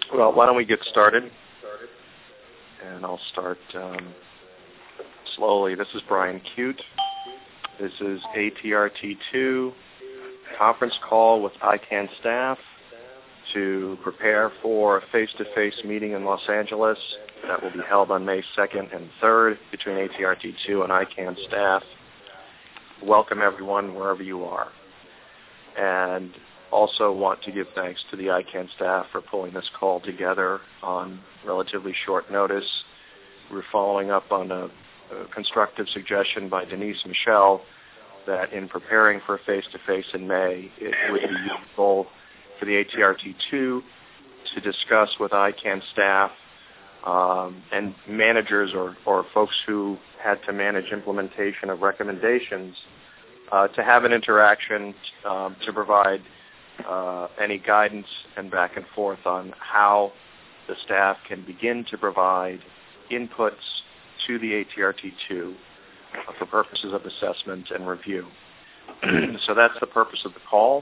Well, why don't we get started? And I'll start slowly. This is Brian Cute. This is ATRT2 conference call with ICANN staff to prepare for a face-to-face meeting in Los Angeles that will be held on May 2nd and 3rd between ATRT2 and ICANN staff. Welcome everyone wherever you are. And also want to give thanks to the ICANN staff for pulling this call together on relatively short notice. We're following up on a constructive suggestion by Denise Michelle that in preparing for a face-to-face in May, it would be useful for the ATRT2 to discuss with ICANN staff and managers or folks who had to manage implementation of recommendations to have an interaction to provide any guidance and back and forth on how the staff can begin to provide inputs to the ATRT2 for purposes of assessment and review. So that's the purpose of the call.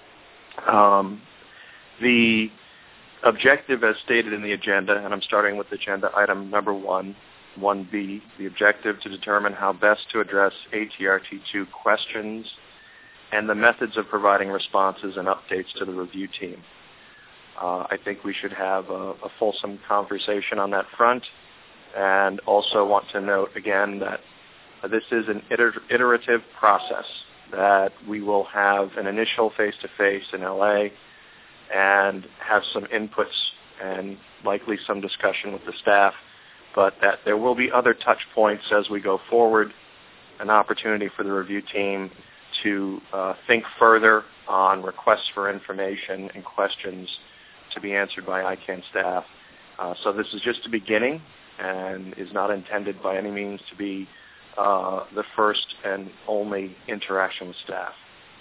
The objective as stated in the agenda, and I'm starting with agenda item number 1B, the objective to determine how best to address ATRT2 questions and the methods of providing responses and updates to the review team. I think we should have a fulsome conversation on that front, and also want to note again that this is an iterative process, that we will have an initial face-to-face in LA and have some inputs and likely some discussion with the staff, but that there will be other touch points as we go forward, an opportunity for the review team to think further on requests for information and questions to be answered by ICANN staff. So this is just the beginning and is not intended by any means to be the first and only interaction with staff.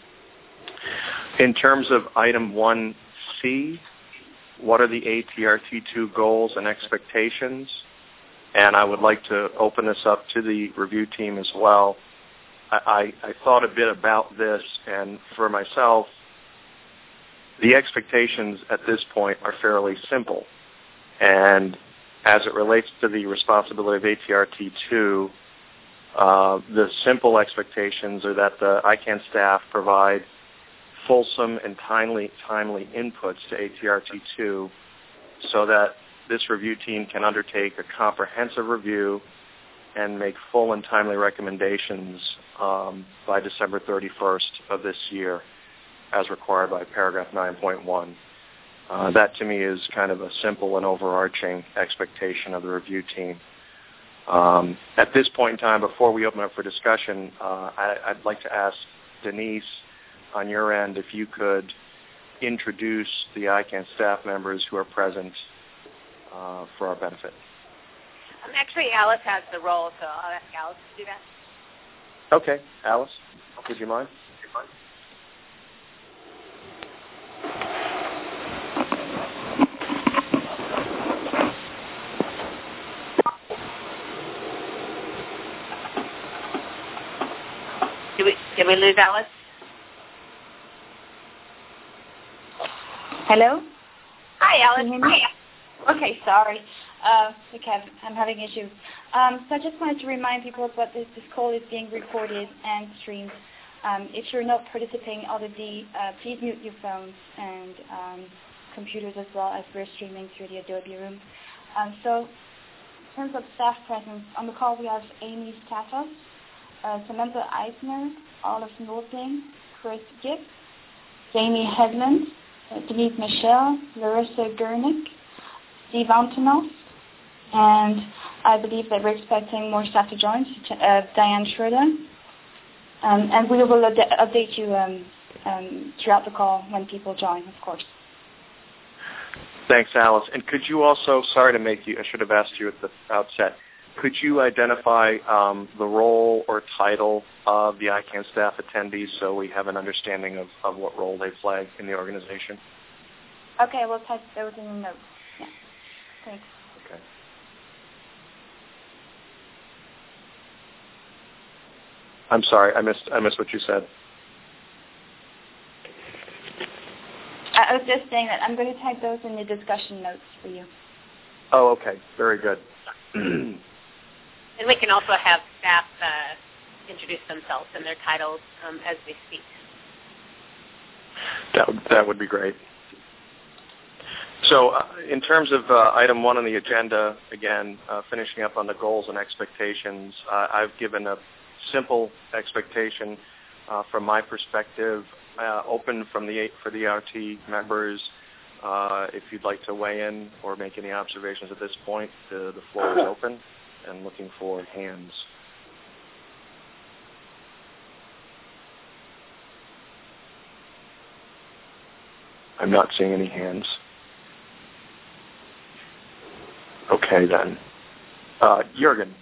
In terms of item 1C, what are the ATRT2 goals and expectations? And I would like to open this up to the review team as well. I thought a bit about this, and for myself, the expectations at this point are fairly simple. And as it relates to the responsibility of ATRT2, the simple expectations are that the ICANN staff provide fulsome and timely inputs to ATRT2 so that this review team can undertake a comprehensive review and make full and timely recommendations by December 31st of this year, as required by paragraph 9.1. That to me is kind of a simple and overarching expectation of the review team. At this point in time, before we open up for discussion, I'd like to ask Denise, on your end, if you could introduce the ICANN staff members who are present for our benefit. Actually, Alice has the role, so I'll ask Alice to do that. Okay. Alice, would you mind? Did we lose Alice? Hello? Hi, Alice. Can you hear me? Okay, sorry. Okay, I'm having issues. So I just wanted to remind people that this call is being recorded and streamed. If you're not participating audibly, please mute your phones and computers as well, as we're streaming through the Adobe Room. So in terms of staff presence, on the call we have Amy Stathos, Samantha Eisner, Olive Nordling, Chris Gibbs, Jamie Hedlund, Denise Michelle, Larissa Gurnick, Steve Antonov, and I believe that we're expecting more staff to join, Diane Schroeder. And we will update you throughout the call when people join, of course. Thanks, Alice. And could you also, sorry to make you, I should have asked you at the outset, could you identify the role or title of the ICANN staff attendees so we have an understanding of what role they play in the organization? Okay, we'll type those in the notes. Yeah. Thanks. Okay. I'm sorry, I missed what you said. I was just saying that I'm going to type those in the discussion notes for you. Oh, okay. Very good. And we can also have staff introduce themselves and their titles as we speak. That would be great. So in terms of item 1 on the agenda, again, finishing up on the goals and expectations, I've given a simple expectation from my perspective, open for the RT members. If you'd like to weigh in or make any observations at this point, the floor is open and looking for hands. I'm not seeing any hands. Okay, then. Jürgen.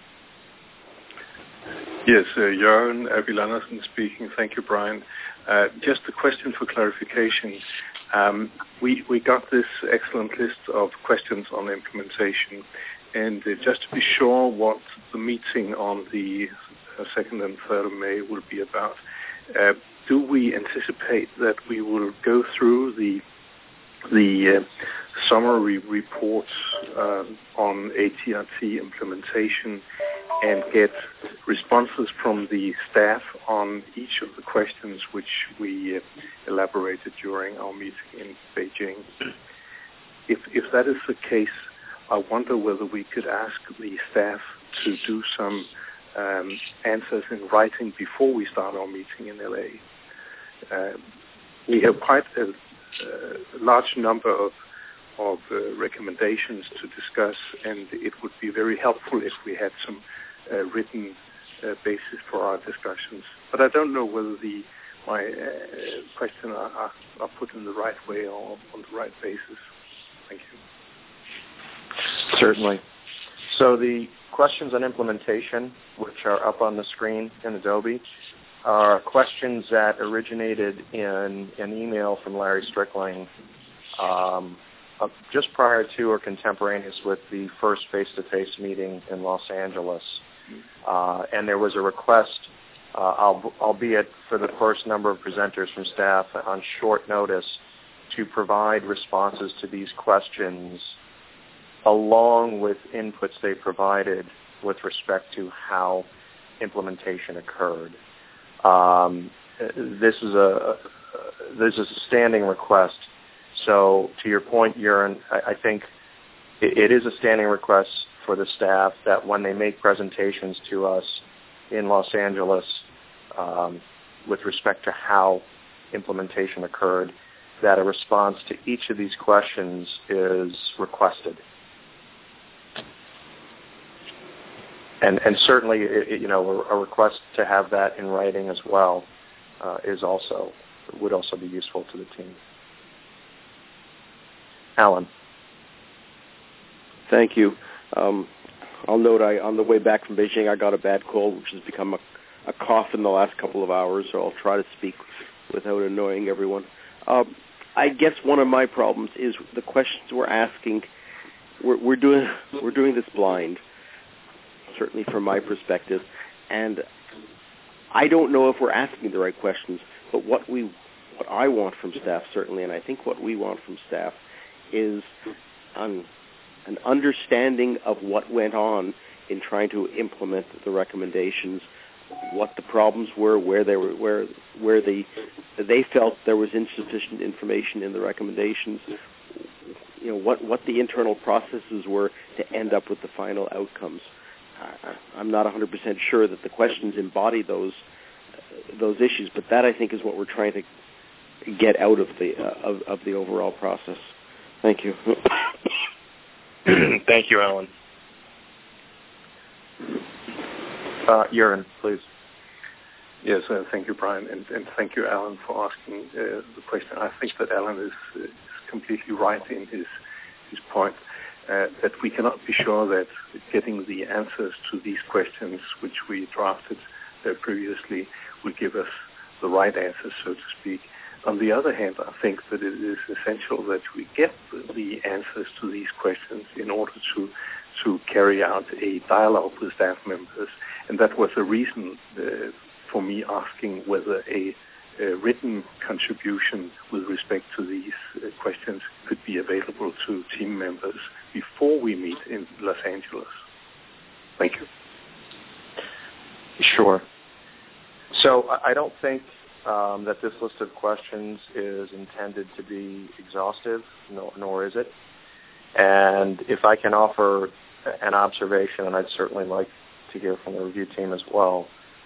Yes, Jørgen Abild Andersen speaking. Thank you, Brian. Just a question for clarification. We got this excellent list of questions on implementation, and just to be sure what the meeting on the 2nd and 3rd of May will be about, do we anticipate that we will go through the summary reports on ATRT implementation and get responses from the staff on each of the questions which we elaborated during our meeting in Beijing? If that is the case, I wonder whether we could ask the staff to do some answers in writing before we start our meeting in LA. We have quite a large number of recommendations to discuss, and it would be very helpful if we had some written basis for our discussions. But I don't know whether my questions are put in the right way or on the right basis. Thank you. Certainly. So the questions on implementation, which are up on the screen in Adobe, are questions that originated in an email from Larry Strickling just prior to or contemporaneous with the first face-to-face meeting in Los Angeles. And there was a request, albeit for the first number of presenters from staff on short notice, to provide responses to these questions along with inputs they provided with respect to how implementation occurred. This is a standing request. So to your point, Jørgen, I think it is a standing request for the staff that when they make presentations to us in Los Angeles with respect to how implementation occurred, that a response to each of these questions is requested. And certainly, a request to have that in writing as well would also be useful to the team. Alan. Thank you. I'll note on the way back from Beijing, I got a bad cold, which has become a cough in the last couple of hours, so I'll try to speak without annoying everyone. I guess one of my problems is the questions we're asking. We're doing this blind, certainly from my perspective, and I don't know if we're asking the right questions. But what I want from staff, certainly, and I think what we want from staff, is an understanding of what went on in trying to implement the recommendations, what the problems were, where they felt there was insufficient information in the recommendations, what the internal processes were to end up with the final outcomes. I'm not 100% sure that the questions embody those issues, but that I think is what we're trying to get out of the overall process. Thank you. Thank you, Alan. Jørgen, please. Yes, thank you, Brian, and thank you, Alan, for asking the question. I think that Alan is completely right in his point that we cannot be sure that getting the answers to these questions, which we drafted previously, will give us the right answers, so to speak. On the other hand, I think that it is essential that we get the answers to these questions in order to carry out a dialogue with staff members. And that was a reason for me asking whether a written contribution with respect to these questions could be available to team members before we meet in Los Angeles. Thank you. Sure. So I don't think that this list of questions is intended to be exhaustive, nor is it. And if I can offer an observation, and I'd certainly like to hear from the review team as well,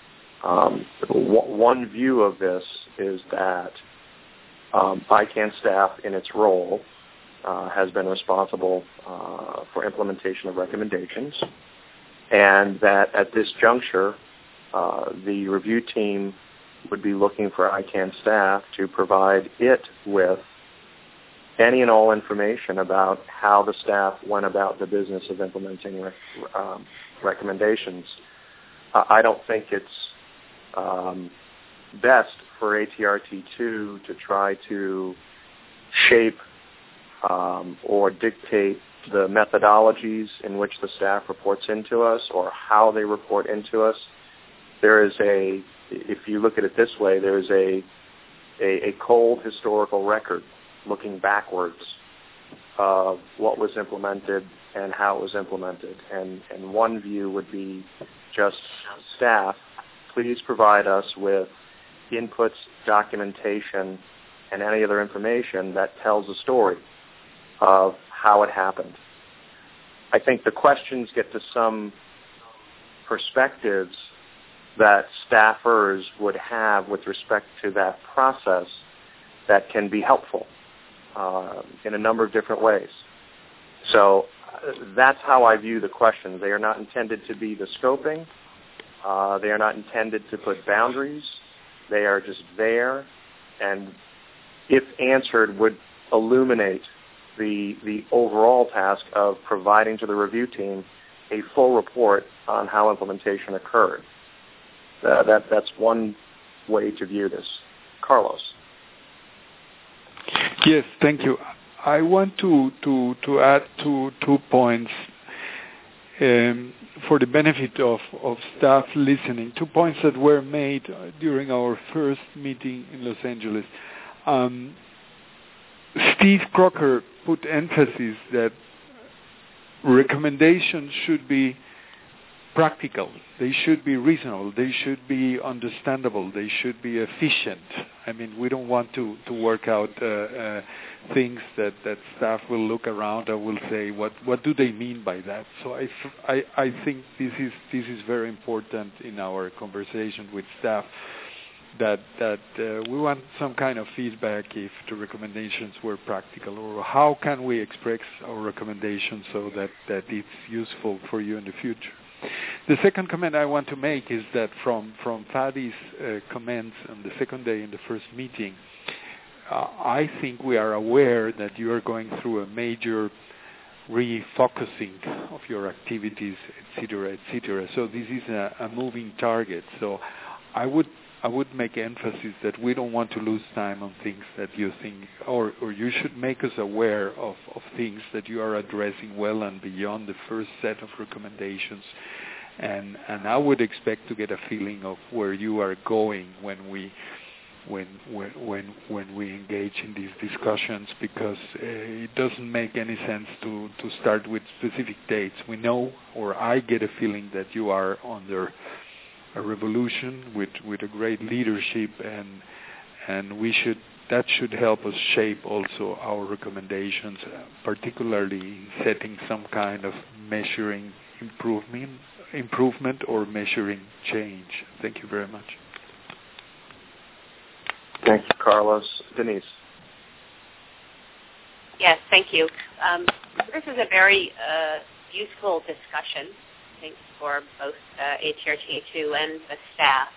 one view of this is that ICANN staff in its role has been responsible for implementation of recommendations, and that at this juncture, the review team would be looking for ICANN staff to provide it with any and all information about how the staff went about the business of implementing recommendations. I don't think it's best for ATRT2 to try to shape or dictate the methodologies in which the staff reports into us or how they report into us. There is if you look at it this way, there's a cold historical record looking backwards of what was implemented and how it was implemented. And one view would be just staff, please provide us with inputs, documentation, and any other information that tells a story of how it happened. I think the questions get to some perspectives that staffers would have with respect to that process that can be helpful in a number of different ways. So that's how I view the questions. They are not intended to be the scoping. They are not intended to put boundaries. They are just there, and if answered, would illuminate the overall task of providing to the review team a full report on how implementation occurred. That's one way to view this. Carlos. Yes, thank you. I want to add 2 points for the benefit of staff listening. 2 points that were made during our first meeting in Los Angeles. Steve Crocker put emphasis that recommendations should be practical. They should be reasonable. They should be understandable. They should be efficient. I mean, we don't want to work out things that staff will look around and will say, what do they mean by that? So I think this is very important in our conversation with staff, that we want some kind of feedback if the recommendations were practical, or how can we express our recommendations so that it's useful for you in the future. The second comment I want to make is that from Fadi's comments on the second day in the first meeting, I think we are aware that you are going through a major refocusing of your activities, etc., etc. So this is a moving target. So I would make emphasis that we don't want to lose time on things that you think, or you should make us aware of things that you are addressing well and beyond the first set of recommendations. And I would expect to get a feeling of where you are going when we engage in these discussions, because it doesn't make any sense to start with specific dates. We know, or I get a feeling that you are under a revolution with a great leadership, and that should help us shape also our recommendations, particularly in setting some kind of measuring improvement or measuring change. Thank you very much. Thank you, Carlos. Denise. Yes, thank you. This is a very useful discussion, I think, for both ATRT2 and the staff.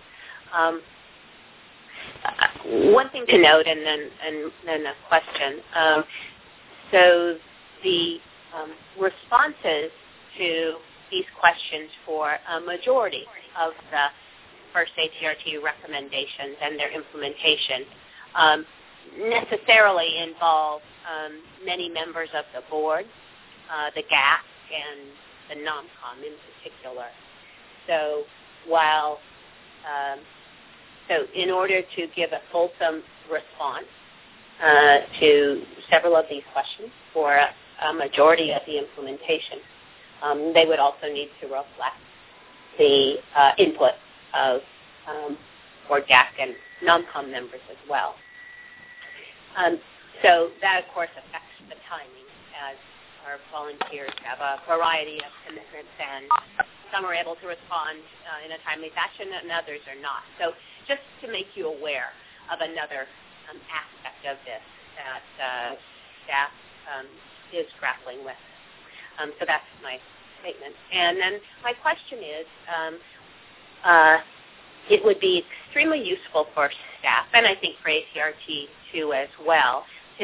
One thing to note, and then a question. So the responses to these questions for a majority of the first ATRT recommendations and their implementation necessarily involve many members of the board, the GAC, and the NOMCOM in particular. So while So in order to give a fulsome response to several of these questions for a majority of the implementation, they would also need to reflect the input of board DAC and non-com members as well. So that, of course, affects the timing, as our volunteers have a variety of commitments, and some are able to respond in a timely fashion and others are not. So just to make you aware of another aspect of this that staff is grappling with. So that's my statement. And then my question is, it would be extremely useful for staff, and I think for ATRT2 as well,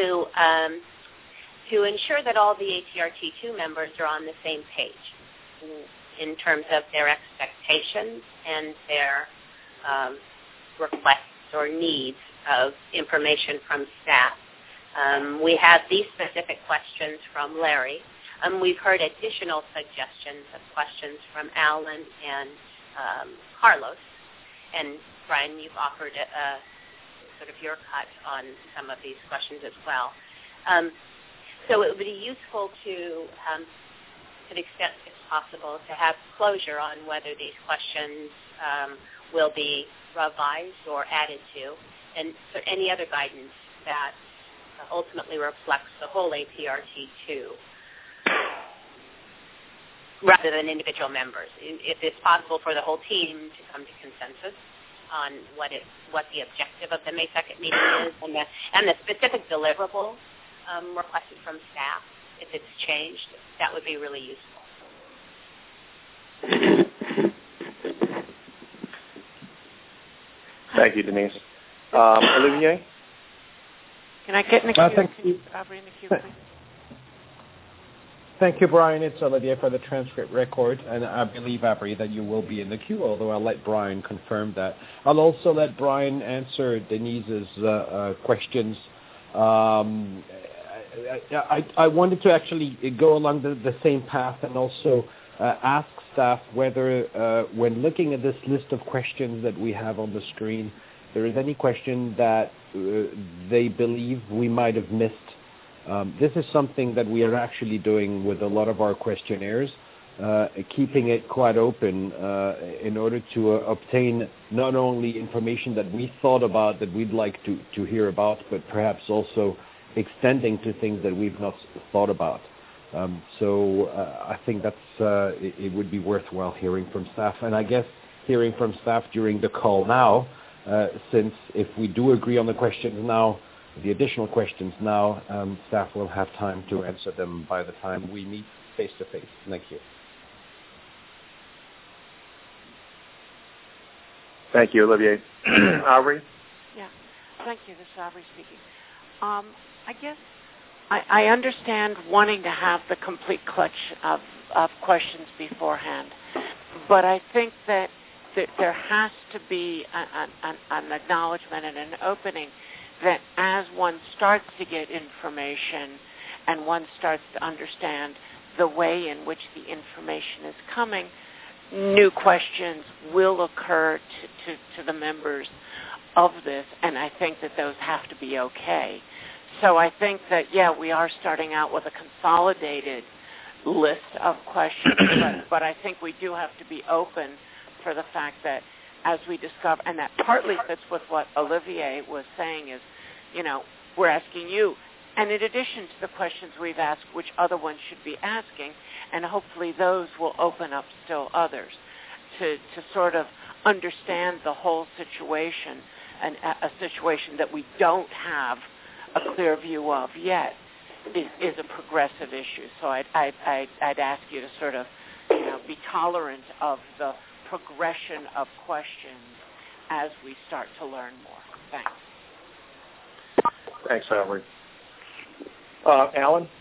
to ensure that all the ATRT2 members are on the same page in terms of their expectations and their requests or needs of information from staff. We have these specific questions from Larry. We've heard additional suggestions of questions from Alan and Carlos. And Brian, you've offered sort of your cut on some of these questions as well. So it would be useful to the extent it's possible, to have closure on whether these questions will be revised or added to, and so any other guidance that ultimately reflects the whole APRT2 rather than individual members. If it's possible for the whole team to come to consensus on what the objective of the May 2nd meeting is and the specific deliverable requested from staff, if it's changed, that would be really useful. Thank you, Denise. Olivier? Can I get in the queue? Thank you. Aubrey, in the queue, please. Thank you, Brian. It's Olivier for the transcript record, and I believe, Aubrey, that you will be in the queue, although I'll let Brian confirm that. I'll also let Brian answer Denise's questions. I wanted to actually go along the same path and also ask staff whether, when looking at this list of questions that we have on the screen, there is any question that they believe we might have missed. This is something that we are actually doing with a lot of our questionnaires, keeping it quite open in order to obtain not only information that we thought about that we'd like to hear about, but perhaps also extending to things that we've not thought about. So I think that's it would be worthwhile hearing from staff, and I guess hearing from staff during the call now, since if we do agree on the questions now, the additional questions now, staff will have time to answer them by the time we meet face-to-face. Thank you. Thank you, Olivier. Aubrey? Yeah, thank you. This is Aubrey speaking. I guess I understand wanting to have the complete clutch of questions beforehand, but I think that there has to be an acknowledgement and an opening that as one starts to get information and one starts to understand the way in which the information is coming, new questions will occur to the members of this, and I think that those have to be okay. So I think that, yeah, we are starting out with a consolidated list of questions, but I think we do have to be open for the fact that as we discover, and that partly fits with what Olivier was saying is, we're asking you, and in addition to the questions we've asked, which other ones should be asking, and hopefully those will open up still others to sort of understand the whole situation, and a situation that we don't have a clear view of yet is a progressive issue. So I'd ask you to sort of be tolerant of the progression of questions as we start to learn more. Thanks. Thanks, Aubrey. Alan?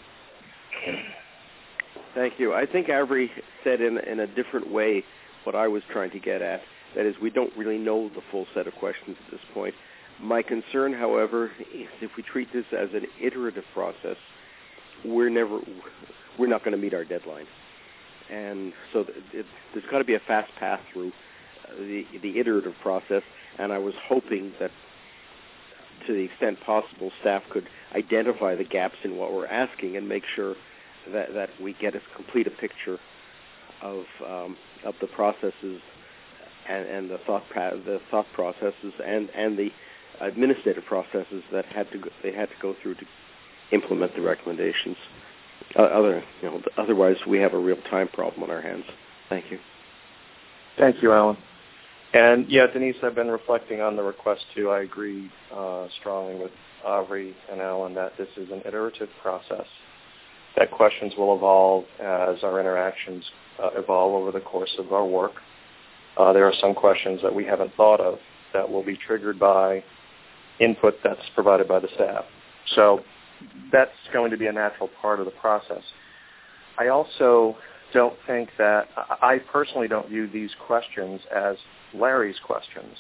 Thank you. I think Aubrey said in a different way what I was trying to get at. That is, we don't really know the full set of questions at this point. My concern, however, is if we treat this as an iterative process, we're not going to meet our deadline. And so there's got to be a fast path through. the iterative process, and I was hoping that, to the extent possible, staff could identify the gaps in what we're asking and make sure that we get as complete a picture of the processes and the thought processes and the administrative processes that they had to go through to implement the recommendations. Otherwise, we have a real time problem on our hands. Thank you. Thank you, Alan. And yeah, Denise, I've been reflecting on the request too. I agree strongly with Avri and Alan that this is an iterative process, that questions will evolve as our interactions evolve over the course of our work. There are some questions that we haven't thought of that will be triggered by input that's provided by the staff. So that's going to be a natural part of the process. I also don't think that, I personally don't view these questions as Larry's questions.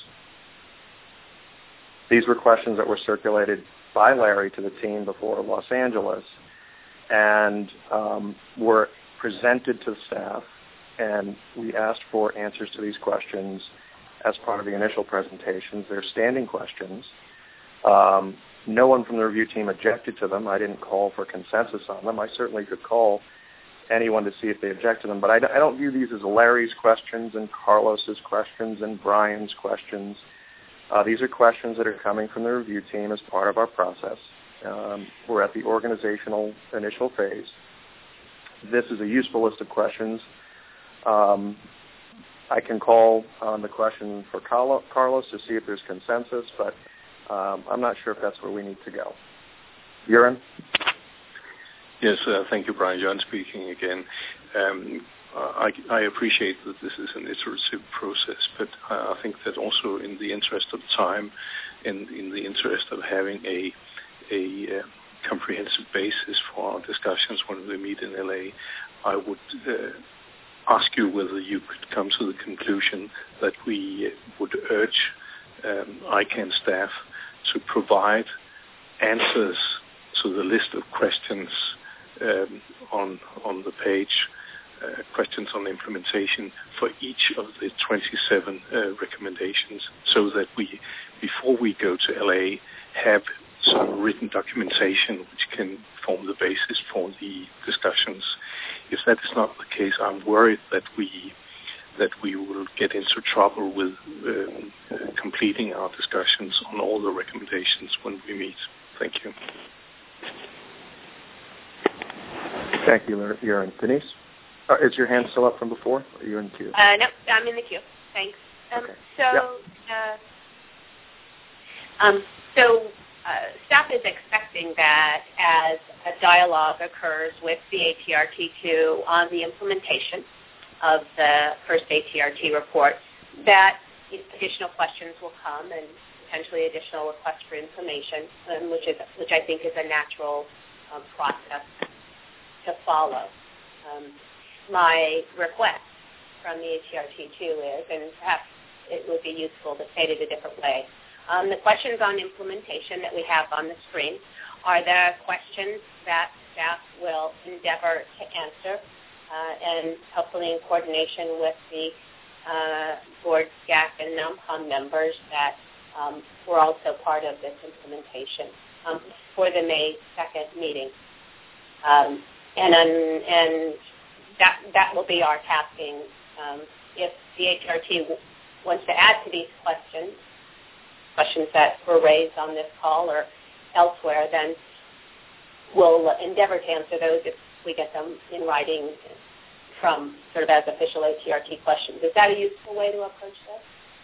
These were questions that were circulated by Larry to the team before Los Angeles and were presented to the staff, and we asked for answers to these questions as part of the initial presentations. They're standing questions. No one from the review team objected to them. I didn't call for consensus on them. I certainly could call anyone to see if they object to them, but I don't view these as Larry's questions and Carlos's questions and Brian's questions. These are questions that are coming from the review team as part of our process. We're at the organizational initial phase. This is a useful list of questions. I can call on the question for Carlos to see if there's consensus, but I'm not sure if that's where we need to go. Göran? Yes, thank you, Brian. John speaking again. I appreciate that this is an iterative process, but I think that also in the interest of time, in the interest of having a comprehensive basis for our discussions when we meet in LA, I would ask you whether you could come to the conclusion that we would urge ICANN staff to provide answers to the list of questions on the page, questions on implementation for each of the 27 recommendations, so that we, before we go to LA, have some written documentation which can form the basis for the discussions. If that is not the case, I'm worried that we will get into trouble with completing our discussions on all the recommendations when we meet. Thank you. Thank you, Göran. Denise? Is your hand still up from before? Or are you in the queue? No, I'm in the queue. Thanks. Okay. Staff is expecting that as a dialogue occurs with the ATRT2 on the implementation of the first ATRT report, that additional questions will come and potentially additional requests for information, which I think is a natural process to follow. My request from the ATRT2 is, and perhaps it would be useful to state it a different way, the questions on implementation that we have on the screen are the questions that staff will endeavor to answer, and hopefully in coordination with the board, SCAC, and NOMCOM members that were also part of this implementation for the May 2nd meeting. And that will be our tasking. If the HRT wants to add to these questions that were raised on this call or elsewhere, then we'll endeavor to answer those if we get them in writing from sort of as official ATRT questions. Is that a useful way to approach this?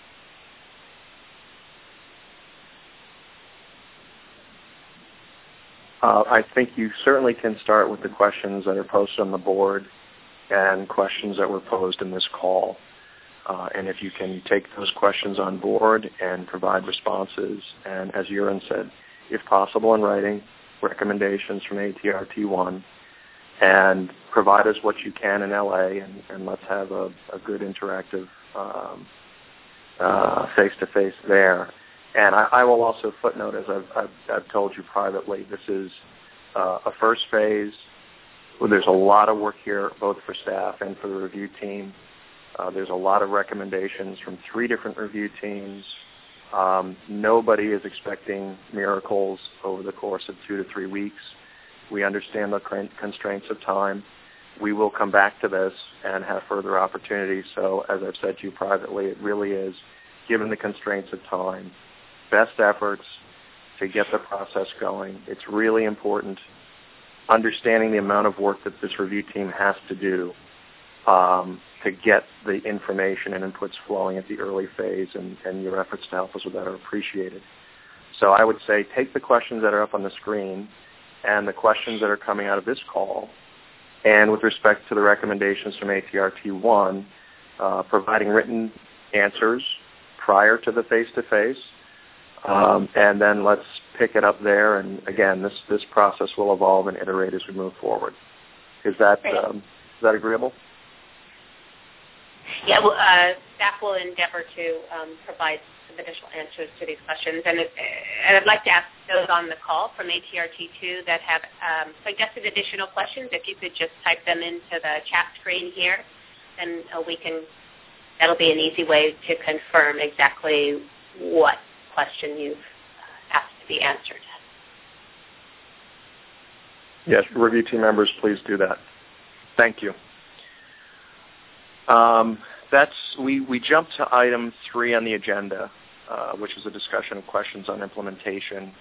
I think you certainly can start with the questions that are posted on the board and questions that were posed in this call. And if you can take those questions on board and provide responses, and as Göran said, if possible in writing, recommendations from ATRT1, and provide us what you can in LA, and let's have a good interactive face-to-face there. And I will also footnote, as I've told you privately, this is a first phase. There's a lot of work here, both for staff and for the review team. There's a lot of recommendations from 3 different review teams. Nobody is expecting miracles over the course of 2 to 3 weeks. We understand the constraints of time. We will come back to this and have further opportunities. So as I've said to you privately, it really is, given the constraints of time, best efforts to get the process going. It's really important understanding the amount of work that this review team has to do to get the information and inputs flowing at the early phase, and your efforts to help us with that are appreciated. So I would say take the questions that are up on the screen and the questions that are coming out of this call, and with respect to the recommendations from ATRT1, providing written answers prior to the face-to-face, and then let's pick it up there. And again, this process will evolve and iterate as we move forward. Is that agreeable? Yeah, well, staff will endeavor to provide some additional answers to these questions. And I'd like to ask those on the call from ATRT2 that have suggested additional questions, if you could just type them into the chat screen here, and that'll be an easy way to confirm exactly what question you've asked to be answered. Yes, review team members, please do that. Thank you. We jumped to item 3 on the agenda, which is a discussion of questions on implementation.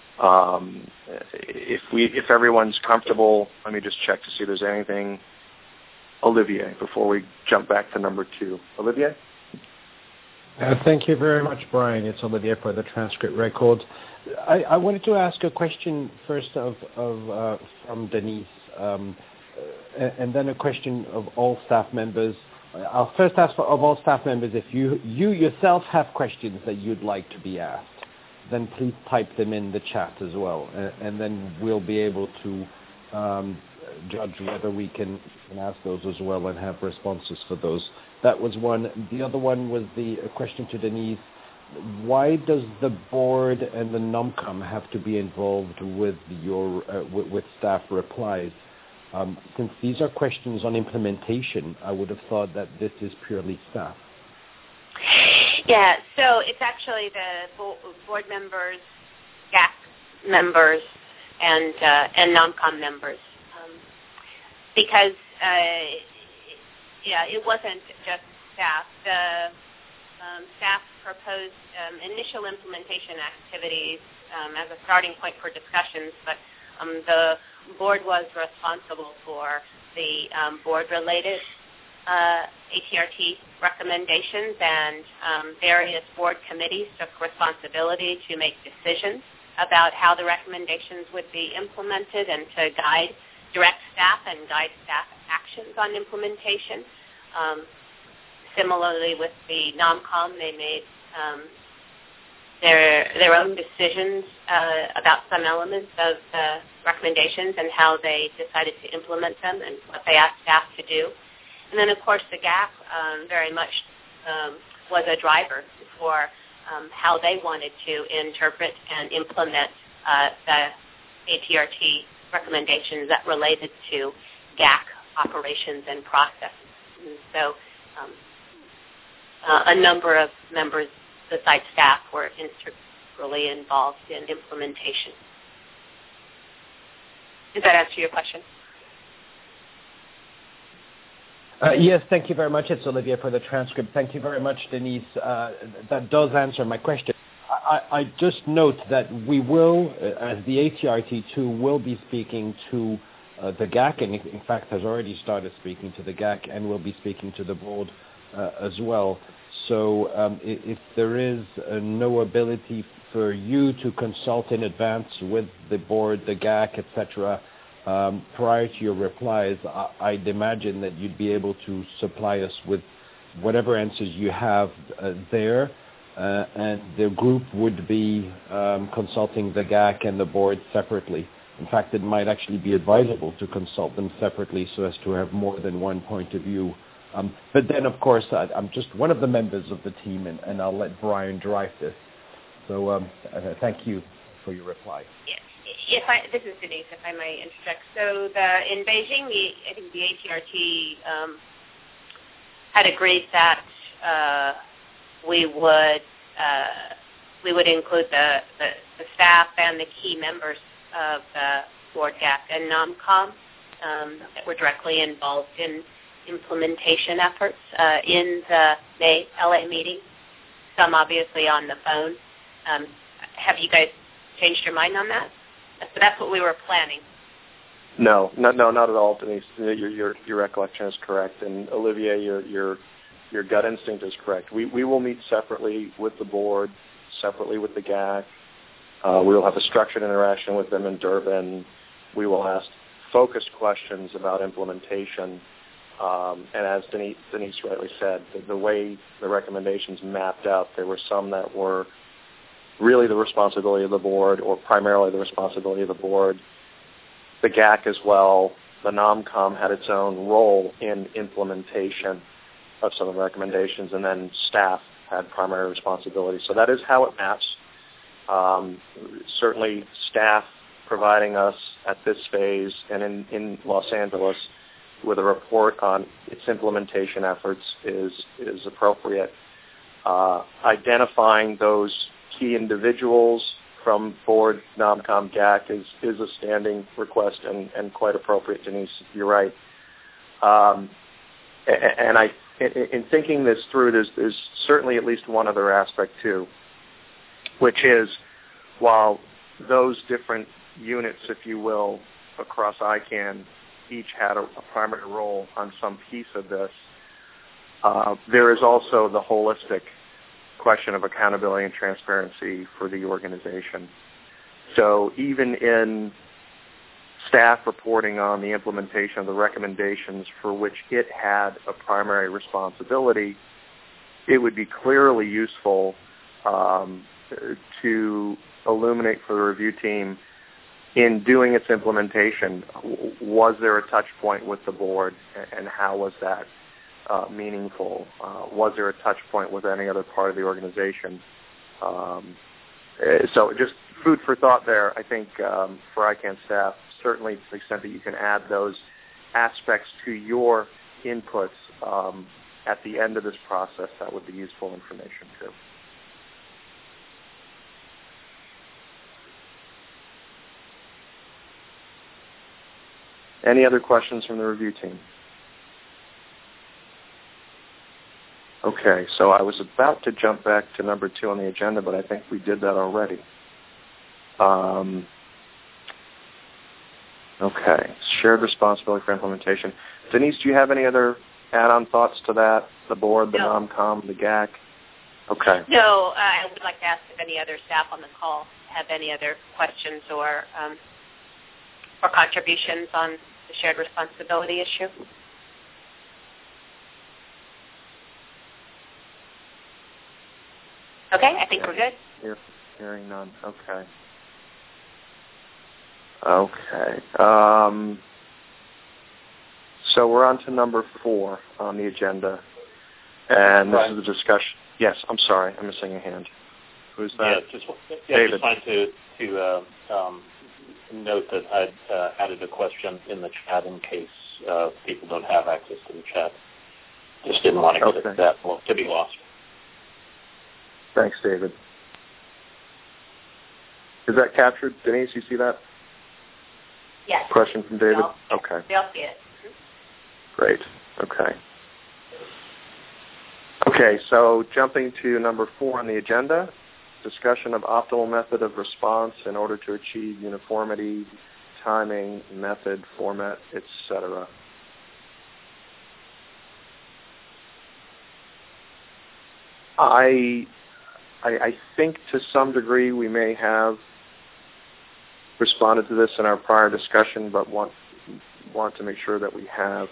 If everyone's comfortable, let me just check to see if there's anything. Olivier, before we jump back to number 2. Olivier? Thank you very much, Brian. It's Olivier for the transcript record. I wanted to ask a question first from Denise, and then a question of all staff members. I'll first ask of all staff members, if you yourself have questions that you'd like to be asked, then please type them in the chat as well, and then we'll be able to judge whether we can ask those as well and have responses for those. That was one. The other one was a question to Denise. Why does the board and the NOMCOM have to be involved with with staff replies? Since these are questions on implementation, I would have thought that this is purely staff. Yeah, so it's actually the board members, GAC members, and NOMCOM members. Because, it wasn't just staff. The staff proposed initial implementation activities as a starting point for discussions, but the board was responsible for the board-related ATRT recommendations, and various board committees took responsibility to make decisions about how the recommendations would be implemented and to direct staff and guide staff actions on implementation. Similarly, with the NOMCOM, they made their own decisions about some elements of the recommendations and how they decided to implement them and what they asked staff to do. And then, of course, the GAC very much was a driver for how they wanted to interpret and implement the ATRT recommendations that related to GAC operations and processes. And so a number of members besides staff were integrally involved in implementation. Does that answer your question? Yes, thank you very much. It's Olivier for the transcript. Thank you very much, Denise. That does answer my question. I just note that we will, as the ATRT2, will be speaking to the GAC, and in fact has already started speaking to the GAC, and will be speaking to the board as well. So if there is no ability for you to consult in advance with the board, the GAC, etc., prior to your replies, I'd imagine that you'd be able to supply us with whatever answers you have there, and the group would be consulting the GAC and the board separately. In fact, it might actually be advisable to consult them separately so as to have more than one point of view. But then, of course, I'm just one of the members of the team, and I'll let Brian drive this. So thank you for your reply. This is Denise, if I may interject. So in Beijing, I think the ATRT had agreed that we would include the staff and the key members of the board GAC and NOMCOM that were directly involved in implementation efforts in the May LA meeting. Some obviously on the phone. Have you guys changed your mind on that? So that's what we were planning. No, not at all, Denise. Your recollection is correct, and Olivier, your gut instinct is correct. We will meet separately with the board, separately with the GAC. We will have a structured interaction with them in Durban. We will ask focused questions about implementation. And as Denise rightly said, the way the recommendations mapped out, there were some that were really the responsibility of the board, or primarily the responsibility of the board. The GAC as well, the NOMCOM had its own role in implementation of some of the recommendations, and then staff had primary responsibility. So that is how it maps. Certainly staff providing us at this phase and in Los Angeles with a report on its implementation efforts is appropriate. Identifying those key individuals from board, NOMCOM, GAC is a standing request and quite appropriate, Denise. You're right. And in thinking this through, there's certainly at least one other aspect too, which is while those different units, if you will, across ICANN each had a primary role on some piece of this, there is also the holistic question of accountability and transparency for the organization. So even in staff reporting on the implementation of the recommendations for which it had a primary responsibility, it would be clearly useful to illuminate for the review team in doing its implementation, was there a touch point with the board, and how was that meaningful? Was there a touch point with any other part of the organization? So just food for thought there, I think, for ICANN staff, certainly to the extent that you can add those aspects to your inputs at the end of this process, that would be useful information too. Any other questions from the review team? Okay, so I was about to jump back to number 2 on the agenda, but I think we did that already. Okay, shared responsibility for implementation. Denise, do you have any other add-on thoughts to that? The board, the NOMCOM, the GAC? Okay. No, I would like to ask if any other staff on the call have any other questions or contributions on the shared responsibility issue. Okay, I think we're good. Hearing none. Okay. Okay. So we're on to number 4 on the agenda, and this is a discussion. Yes, I'm sorry, I'm missing a hand. Who's that? David. Just wanted to note that I'd added a question in the chat in case people don't have access to the chat. Just didn't want to get that to be lost. Thanks, David. Is that captured? Denise, you see that? Yes. Question from David? Okay. They'll see it. Great. Okay. Okay, so jumping to number 4 on the agenda, discussion of optimal method of response in order to achieve uniformity, timing, method, format, etc. I think to some degree we may have responded to this in our prior discussion, but want to make sure that we have.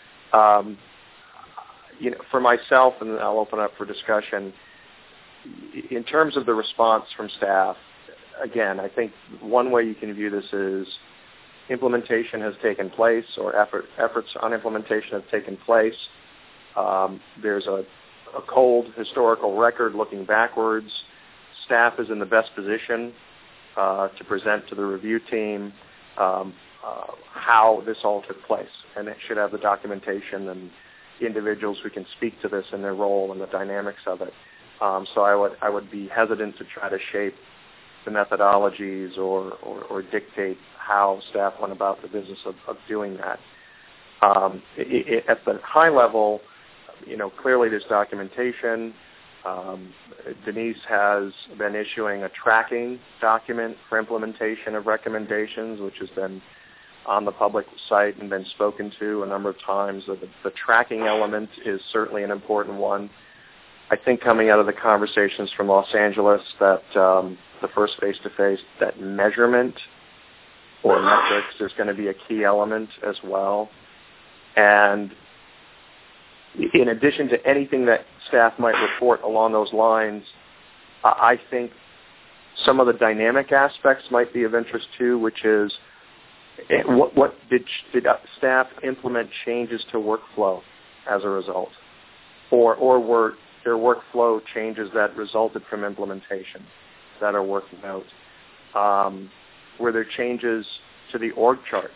For myself, and I'll open up for discussion, in terms of the response from staff, again, I think one way you can view this is implementation has taken place, or efforts on implementation have taken place. There's a cold historical record looking backwards. Staff is in the best position to present to the review team how this all took place, and it should have the documentation individuals who can speak to this in their role and the dynamics of it. So I would be hesitant to try to shape the methodologies or dictate how staff went about the business of doing that. At the high level, clearly there's documentation. Denise has been issuing a tracking document for implementation of recommendations, which has been on the public site and been spoken to a number of times. The tracking element is certainly an important one. I think coming out of the conversations from Los Angeles that the first face-to-face, that measurement or metrics is going to be a key element as well. And in addition to anything that staff might report along those lines, I think some of the dynamic aspects might be of interest too, which is what did staff implement changes to workflow as a result? Or were there workflow changes that resulted from implementation that are working out? Were there changes to the org chart?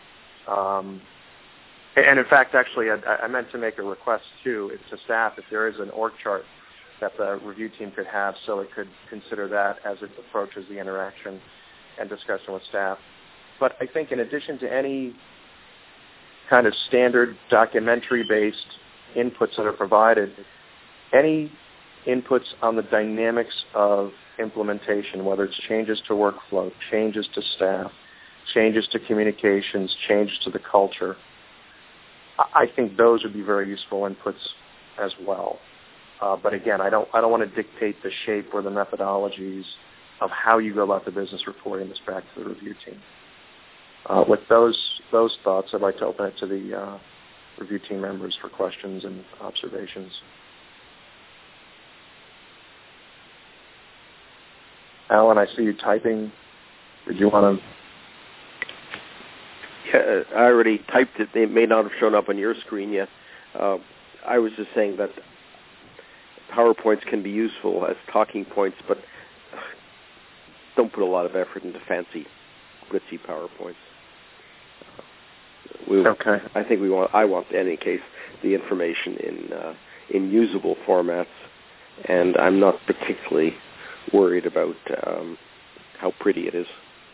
And in fact, actually, I meant to make a request too to staff if there is an org chart that the review team could have so it could consider that as it approaches the interaction and discussion with staff. But I think in addition to any kind of standard documentary-based inputs that are provided, any inputs on the dynamics of implementation, whether it's changes to workflow, changes to staff, changes to communications, changes to the culture, I think those would be very useful inputs as well. But again, I don't want to dictate the shape or the methodologies of how you go about the business reporting this back to the review team. With those thoughts, I'd like to open it to the review team members for questions and observations. Alan, I see you typing. Did you want to? Yeah, I already typed it. It may not have shown up on your screen yet. I was just saying that PowerPoints can be useful as talking points, but don't put a lot of effort into fancy, glitzy PowerPoints. Okay. I think I want, in any case, the information in usable formats, and I'm not particularly worried about how pretty it is.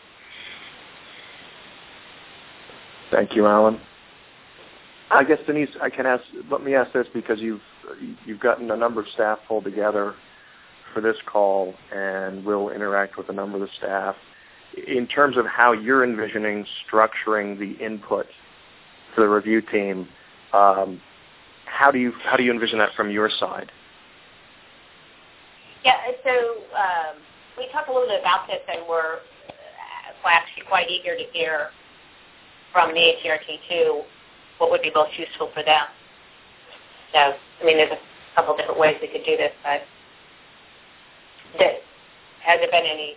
Thank you, Alan. I guess, Denise, let me ask this because you've gotten a number of staff pulled together for this call and will interact with a number of the staff. In terms of how you're envisioning structuring the input to the review team, how do you envision that from your side? Yeah, so we talked a little bit about this, and we're actually quite eager to hear from the ATRT2 what would be most useful for them. So, I mean, there's a couple different ways we could do this, but has there been any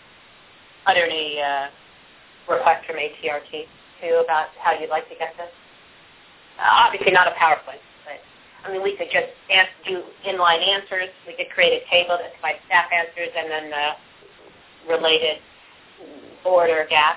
request from ATRT2 about how you'd like to get this? Obviously not a PowerPoint, but, I mean, we could just do inline answers. We could create a table that provides staff answers and then the related board or GAP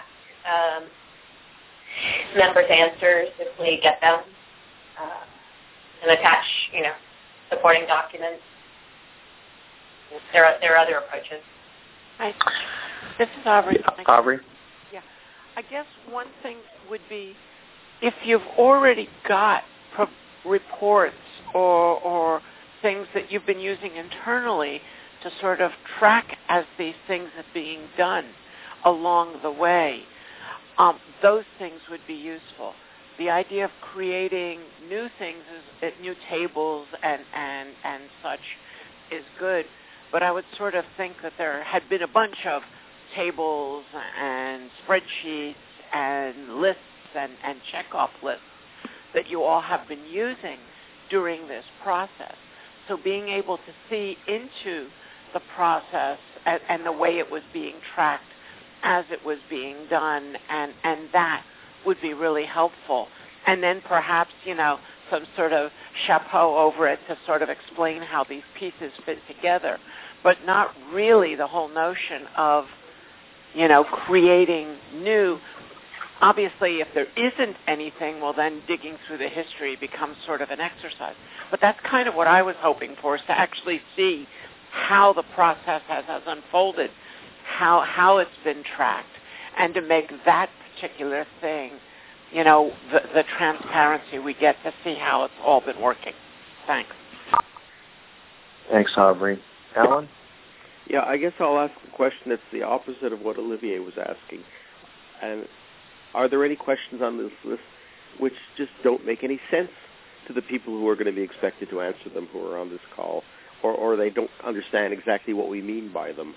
members' answers if we get them, and attach, supporting documents. There are other approaches. This is Aubrey. Aubrey? Yeah. I guess one thing would be if you've already got reports or things that you've been using internally to sort of track as these things are being done along the way, those things would be useful. The idea of creating new things, new tables and such is good, but I would sort of think that there had been a bunch of tables and spreadsheets and lists and checkoff lists that you all have been using during this process. So being able to see into the process and the way it was being tracked as it was being done, and that would be really helpful. And then perhaps, some sort of chapeau over it to sort of explain how these pieces fit together, but not really the whole notion of, creating new Obviously, if there isn't anything, well, then digging through the history becomes sort of an exercise. But that's kind of what I was hoping for, is to actually see how the process has unfolded, how it's been tracked, and to make that particular thing, the transparency we get to see how it's all been working. Thanks. Thanks, Aubrey. Alan? Yeah, I guess I'll ask a question that's the opposite of what Olivier was asking. And are there any questions on this list which just don't make any sense to the people who are going to be expected to answer them, who are on this call, or they don't understand exactly what we mean by them?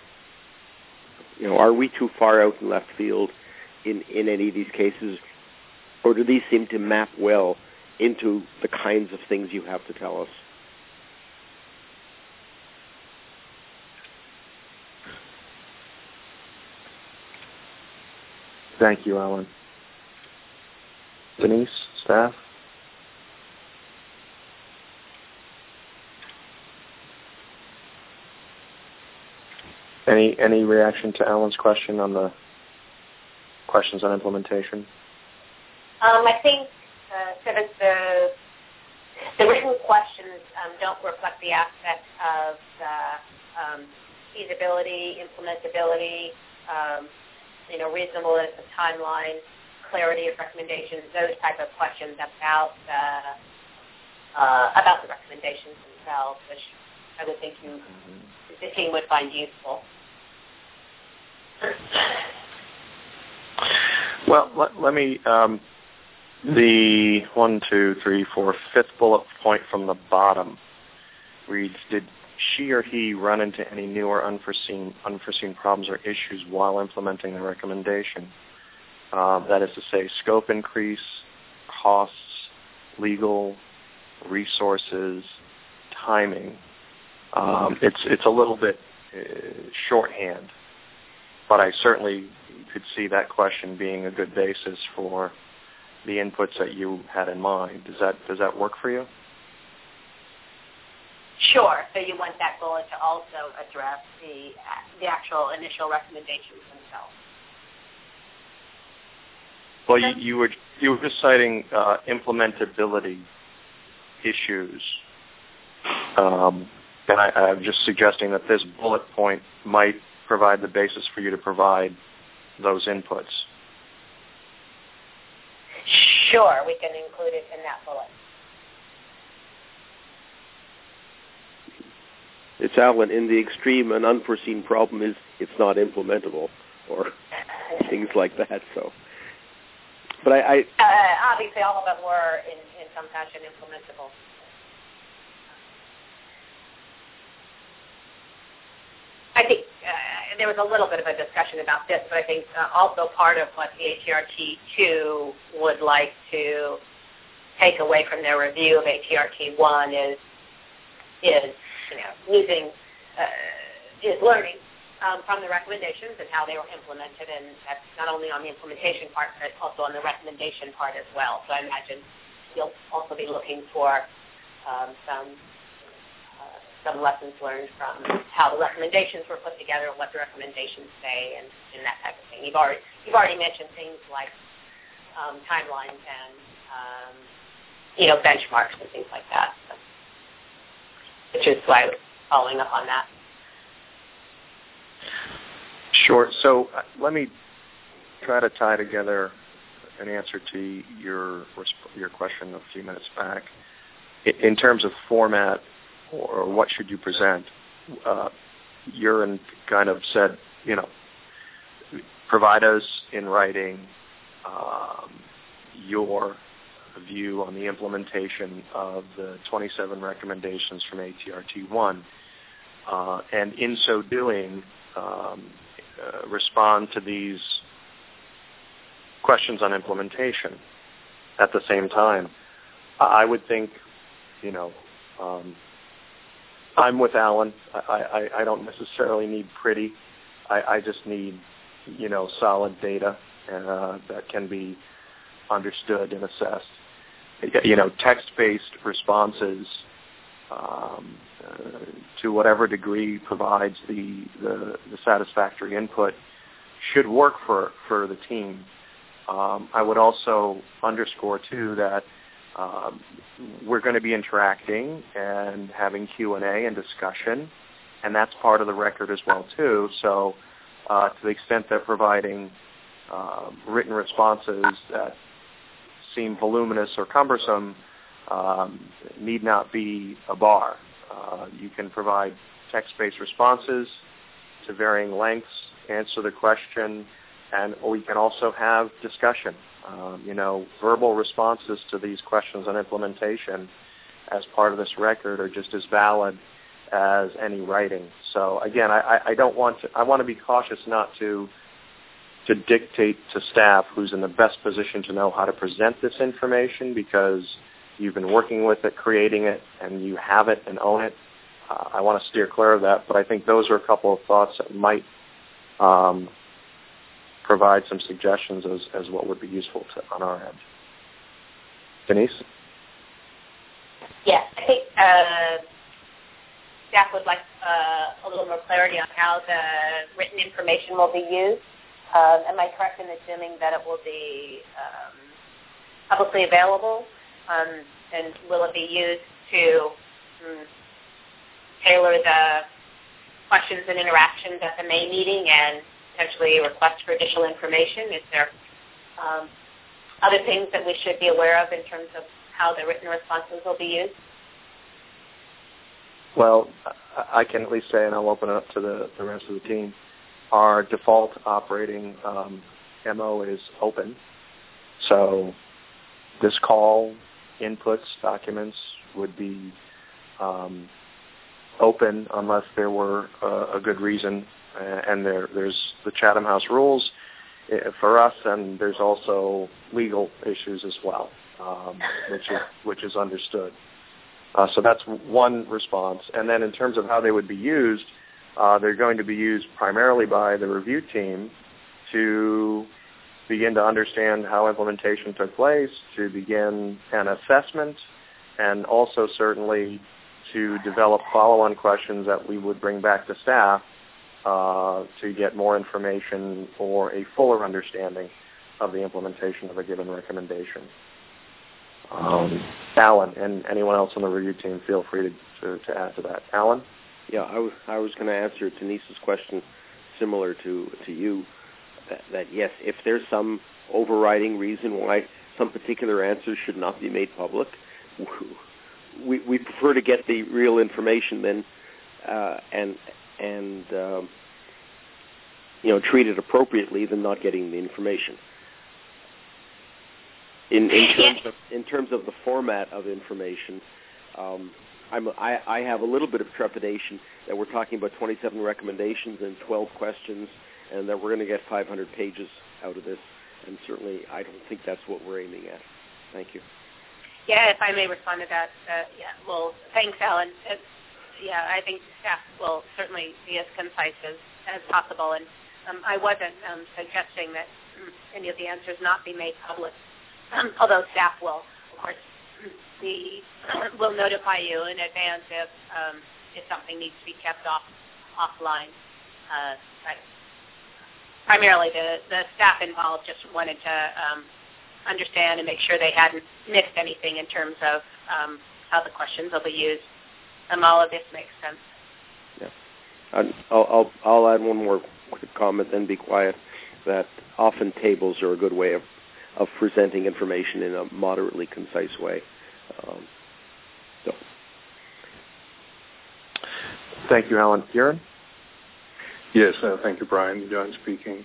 Are we too far out in left field in any of these cases, or do these seem to map well into the kinds of things you have to tell us? Thank you, Alan. Denise, staff? Any reaction to Alan's question on the questions on implementation? I think sort of the written questions don't reflect the aspect of feasibility, implementability, reasonableness of timeline, clarity of recommendations, those type of questions about the recommendations themselves, which I would think the team would find useful. Well, let me, the 5th bullet point from the bottom reads, did she or he run into any new or unforeseen problems or issues while implementing the recommendation? That is to say, scope increase, costs, legal, resources, timing. It's a little bit shorthand, but I certainly could see that question being a good basis for the inputs that you had in mind. Does that work for you? Sure. So you want that bullet to also address the actual initial recommendations themselves. Well, you were just citing implementability issues, and I'm just suggesting that this bullet point might provide the basis for you to provide those inputs. Sure, we can include it in that bullet. It's Alan. In the extreme, an unforeseen problem is it's not implementable, or things like that. So, but I obviously all of them were in some fashion implementable. I think there was a little bit of a discussion about this, but I think also part of what the ATRT2 would like to take away from their review of ATRT1 is learning from the recommendations and how they were implemented, and that's not only on the implementation part, but also on the recommendation part as well. So I imagine you'll also be looking for some lessons learned from how the recommendations were put together and what the recommendations say and that type of thing. You've already mentioned things like timelines and benchmarks and things like that, so, which is why I was following up on that. Sure. So let me try to tie together an answer to your question a few minutes back. In terms of format, or what should you present, Euron kind of said, provide us in writing your view on the implementation of the 27 recommendations from ATRT1, and in so doing, respond to these questions on implementation. At the same time, I would think, I'm with Alan. I don't necessarily need pretty. I just need, solid data that can be understood and assessed. Text-based responses to whatever degree provides the satisfactory input should work for the team. I would also underscore, too, that we're going to be interacting and having Q&A and discussion, and that's part of the record as well, too. So to the extent that providing written responses that seem voluminous or cumbersome need not be a bar. You can provide text-based responses to varying lengths, answer the question, or we can also have discussion. Verbal responses to these questions on implementation as part of this record are just as valid as any writing. So again, I want to be cautious not to dictate to staff who's in the best position to know how to present this information, because you've been working with it, creating it, and you have it and own it. I want to steer clear of that, but I think those are a couple of thoughts that might provide some suggestions as what would be useful on our end. Denise? Yes, I think staff would like a little more clarity on how the written information will be used. Am I correct in assuming that it will be publicly available? And will it be used to tailor the questions and interactions at the May meeting and potentially request for additional information? Is there other things that we should be aware of in terms of how the written responses will be used? Well, I can at least say, and I'll open it up to the rest of the team, our default operating MO is open. So this call, inputs, documents would be open unless there were a good reason. And there's the Chatham House rules for us, and there's also legal issues as well, which is understood. So that's one response. And then in terms of how they would be used, they're going to be used primarily by the review team to begin to understand how implementation took place, to begin an assessment, and also certainly to develop follow-on questions that we would bring back to staff to get more information or a fuller understanding of the implementation of a given recommendation. Alan and anyone else on the review team, feel free to add to that. Alan? Yeah, I was going to answer Denise's question similar to you, that yes, if there's some overriding reason why some particular answers should not be made public, we prefer to get the real information then and treat it appropriately than not getting the information. In terms of the format of information, I have a little bit of trepidation that we're talking about 27 recommendations and 12 questions, and that we're going to get 500 pages out of this. And certainly, I don't think that's what we're aiming at. Thank you. Yeah, if I may respond to that. Well, thanks, Alan. I think staff will certainly be as concise as possible, and I wasn't suggesting that any of the answers not be made public. Although staff will, of course, will notify you in advance if something needs to be kept offline. Primarily, the staff involved just wanted to understand and make sure they hadn't missed anything in terms of how the questions will be used. All of this makes sense. Yeah, I'll add one more quick comment, then be quiet. That often tables are a good way of presenting information in a moderately concise way. Thank you, Alan. Kieran? Yes, thank you, Brian. John speaking.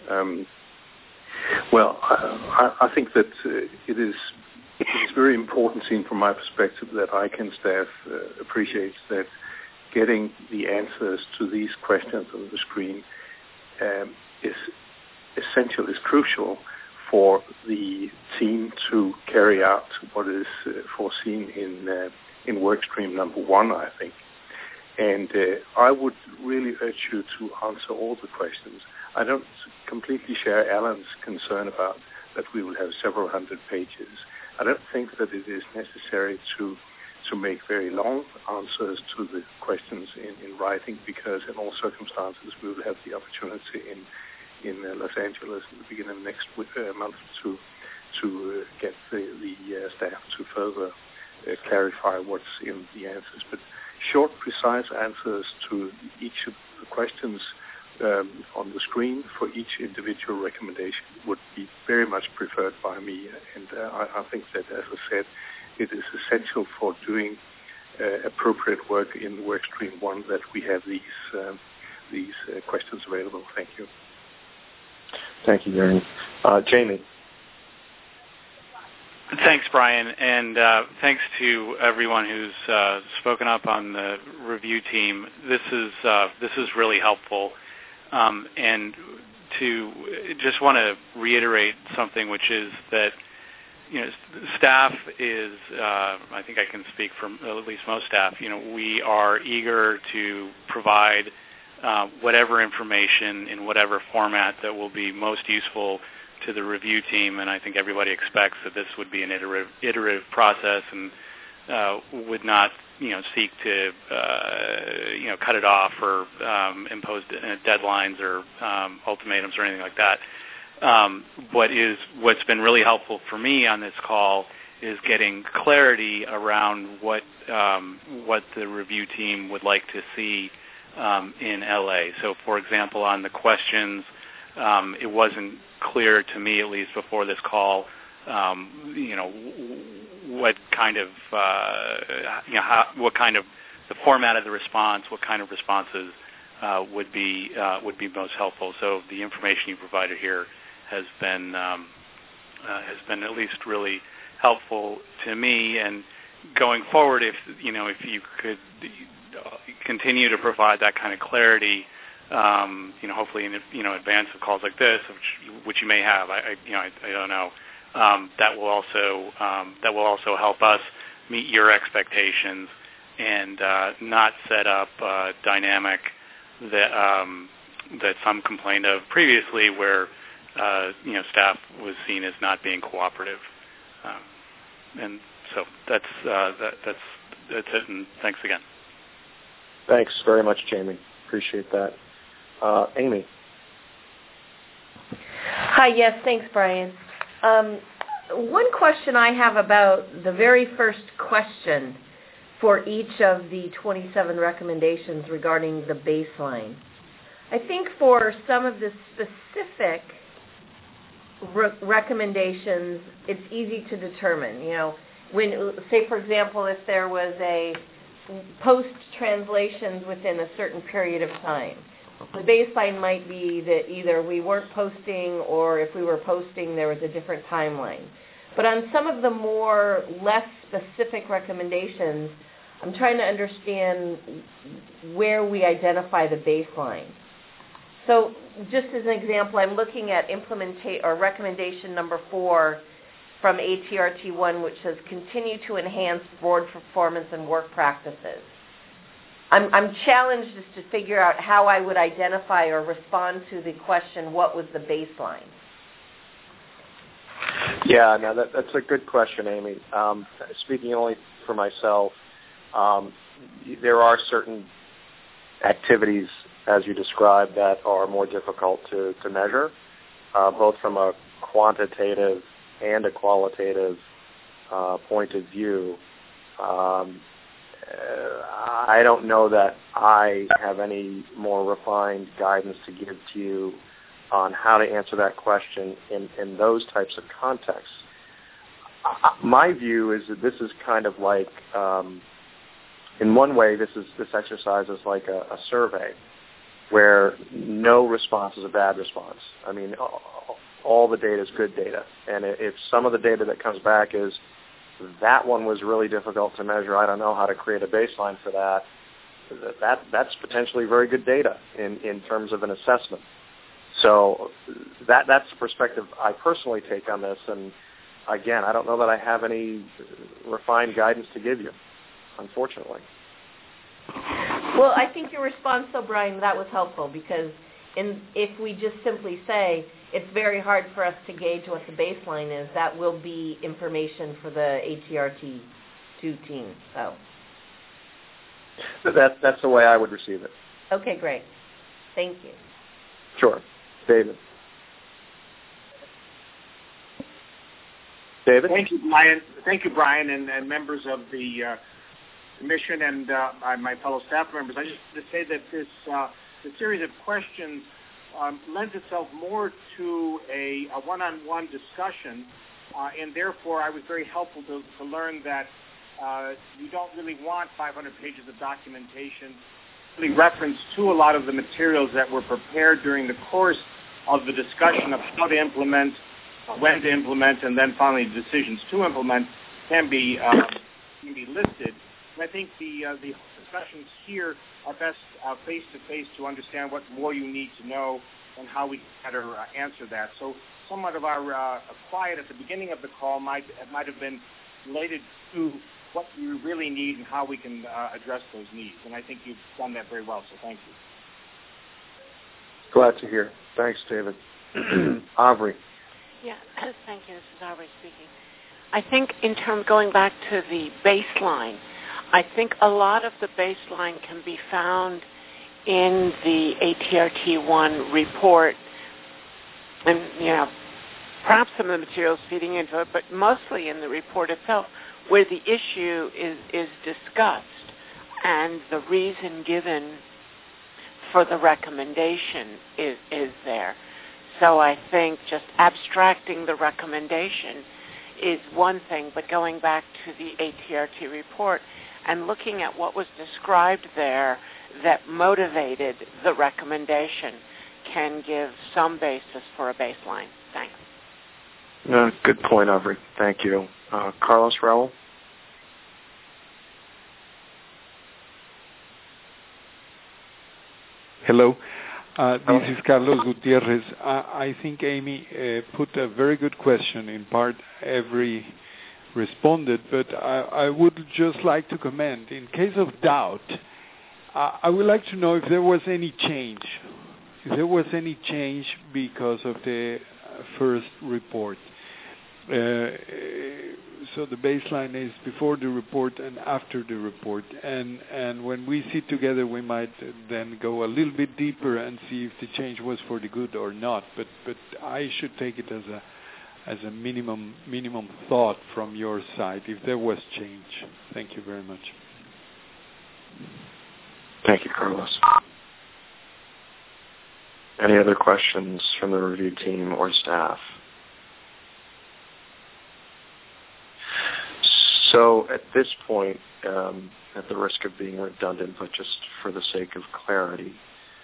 Well, I think that it is very important, seen from my perspective, that ICANN staff appreciates that getting the answers to these questions on the screen is essential, is crucial for the team to carry out what is foreseen in workstream number 1, I think. And I would really urge you to answer all the questions. I don't completely share Alan's concern about that we will have several hundred pages. I don't think that it is necessary to make very long answers to the questions in writing, because in all circumstances we will have the opportunity in Los Angeles in the beginning of next month to get the staff to further clarify what's in the answers. But short, precise answers to each of the questions on the screen for each individual recommendation would be very much preferred by me. And I think that, as I said, it is essential for doing appropriate work in work stream 1 that we have these questions available. Thank you. Thank you, Jørgen. Jamie. Thanks, Brian, and thanks to everyone who's spoken up on the review team. This is really helpful, and to just want to reiterate something, which is that staff is. I think I can speak for at least most staff. We are eager to provide whatever information in whatever format that will be most useful to the review team, and I think everybody expects that this would be an iterative process and would not, seek to, cut it off or impose deadlines or ultimatums or anything like that. What's been really helpful for me on this call is getting clarity around what the review team would like to see in LA. So, for example, on the questions, it wasn't clear to me, at least before this call, what kind of the format of the response, what kind of responses would be most helpful. So the information you provided here has been at least really helpful to me. And going forward, if you could continue to provide that kind of clarity, hopefully in advance of calls like this, which you may have, I don't know. That will also help us meet your expectations and not set up a dynamic that some complained of previously, where staff was seen as not being cooperative. And so that's it. And thanks again. Thanks very much, Jamie. Appreciate that. Amy. Hi, yes, thanks, Brian. One question I have about the very first question for each of the 27 recommendations regarding the baseline. I think for some of the specific recommendations, it's easy to determine. When, say, for example, if there was a post-translations within a certain period of time, the baseline might be that either we weren't posting, or if we were posting, there was a different timeline. But on some of the less specific recommendations, I'm trying to understand where we identify the baseline. So just as an example, I'm looking at recommendation number 4 from ATRT1, which says continue to enhance board performance and work practices. I'm challenged as to figure out how I would identify or respond to the question, what was the baseline? Yeah, no, that's a good question, Amy. Speaking only for myself, there are certain activities, as you described, that are more difficult to measure, both from a quantitative and a qualitative point of view. I don't know that I have any more refined guidance to give to you on how to answer that question in those types of contexts. My view is that this is kind of like, in one way, this exercise is like a survey where no response is a bad response. I mean, all the data is good data. And if some of the data that comes back is that one was really difficult to measure, I don't know how to create a baseline for that, that's potentially very good data in terms of an assessment. So that's the perspective I personally take on this. And again, I don't know that I have any refined guidance to give you, unfortunately. Well, I think your response, though, Brian, that was helpful, because if we just simply say it's very hard for us to gauge what the baseline is, that will be information for the ATRT2 team. So that's the way I would receive it. Okay, great. Thank you. Sure. David. David? Thank you, Brian, and members of the commission and my fellow staff members. I just want to say that this series of questions lends itself more to a one-on-one discussion, and therefore I was very helpful to learn that you don't really want 500 pages of documentation. Really reference to a lot of the materials that were prepared during the course of the discussion of how to implement, when to implement, and then finally decisions to implement can be listed. And I think the discussions here are best face-to-face to understand what more you need to know and how we better answer that. So somewhat of our quiet at the beginning of the call might have been related to what you really need and how we can address those needs. And I think you've done that very well, so thank you. Glad to hear. Thanks, David. Avery. Yeah, thank you. This is Avery speaking. I think in terms going back to the baseline, I think a lot of the baseline can be found in the ATRT1 report, and perhaps some of the materials feeding into it, but mostly in the report itself, where the issue is discussed and the reason given for the recommendation is there. So I think just abstracting the recommendation is one thing, but going back to the ATRT report and looking at what was described there that motivated the recommendation can give some basis for a baseline. Thanks. Good point, Avery. Thank you. Carlos Raul? Hello. This is Carlos Gutierrez. I think Amy put a very good question. In part, Avery responded, but I would just like to comment. In case of doubt, I would like to know if there was any change. If there was any change because of the first report. So the baseline is before the report and after the report. And when we sit together, we might then go a little bit deeper and see if the change was for the good or not. But I should take it as a minimum thought from your side if there was change. Thank you very much. Thank you, Carlos. Any other questions from the review team or staff? So at this point, at the risk of being redundant, but just for the sake of clarity,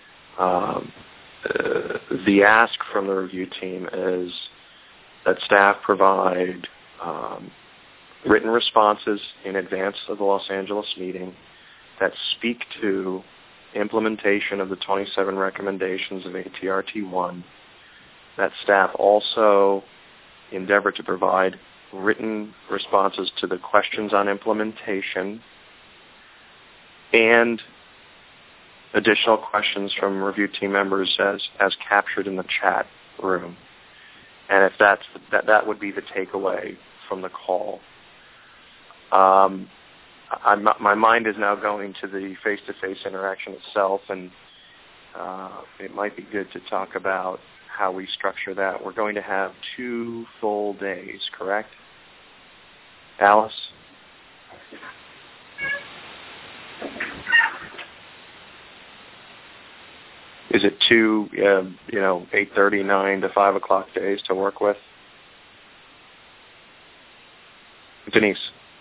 the ask from the review team is that staff provide written responses in advance of the Los Angeles meeting that speak to implementation of the 27 recommendations of ATRT1, that staff also endeavor to provide written responses to the questions on implementation and additional questions from review team members as captured in the chat room. And if that would be the takeaway from the call. My mind is now going to the face-to-face interaction itself, and it might be good to talk about how we structure that. We're going to have 2 full days, correct? Alice? Is it 2, 8:30, 9 to 5 o'clock days to work with? Denise?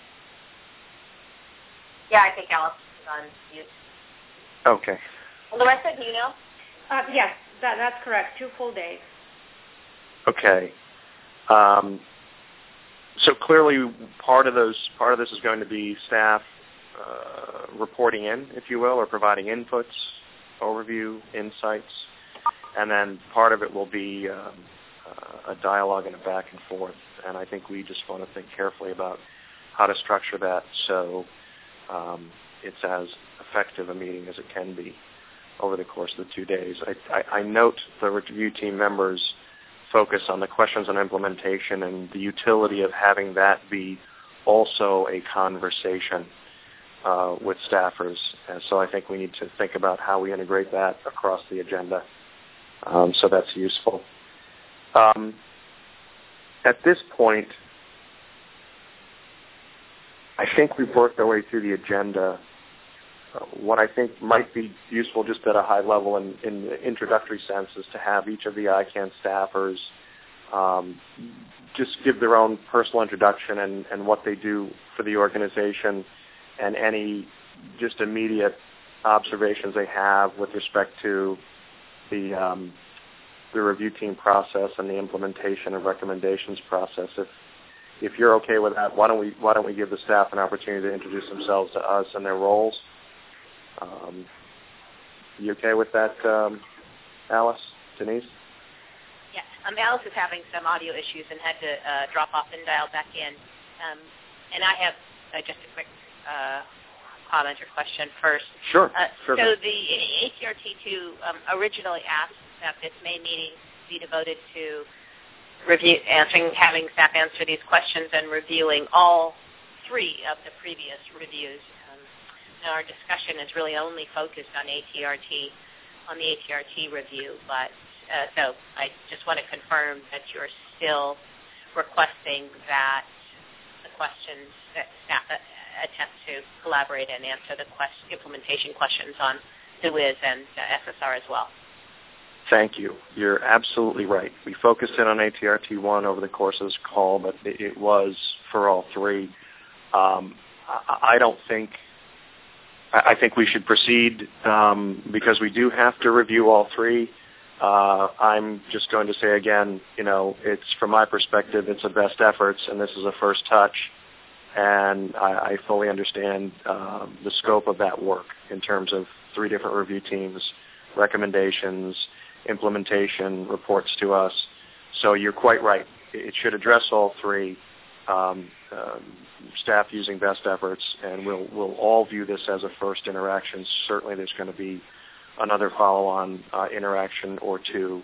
Yeah, I think Alice is on mute. Okay. Well, the rest of you know? Yes, that's correct. 2 full days. Okay. So clearly, part of this is going to be staff reporting in, if you will, or providing inputs, overview, insights, and then part of it will be a dialogue and a back and forth. And I think we just want to think carefully about how to structure that so it's as effective a meeting as it can be over the course of the 2 days. I note the review team members focus on the questions on implementation and the utility of having that be also a conversation with staffers. And so I think we need to think about how we integrate that across the agenda. So that's useful. At this point, I think we've worked our way through the agenda. What I think might be useful just at a high level in the introductory sense is to have each of the ICANN staffers just give their own personal introduction and what they do for the organization and any just immediate observations they have with respect to the review team process and the implementation of recommendations process. If you're okay with that, why don't we give the staff an opportunity to introduce themselves to us and their roles? You okay with that, Alice? Denise? Yeah, Alice is having some audio issues and had to drop off and dial back in. And I have just a quick comment or question first. Sure. So the ATRT2 originally asked that this May meeting be devoted to having staff answer these questions and reviewing all three of the previous reviews. Our discussion is really only focused on the ATRT review, but so I just want to confirm that you're still requesting that the questions that staff attempt to collaborate and answer the implementation questions on SUIZ and SSR as well. Thank you. You're absolutely right. We focused in on ATRT1 over the course of this call, but it was for all three. I think we should proceed because we do have to review all three. I'm just going to say again, it's from my perspective, it's a best efforts, and this is a first touch, and I fully understand the scope of that work in terms of three different review teams, recommendations, implementation, reports to us. So you're quite right. It should address all three. Staff using best efforts, and we'll all view this as a first interaction. Certainly there's going to be another follow-on interaction or two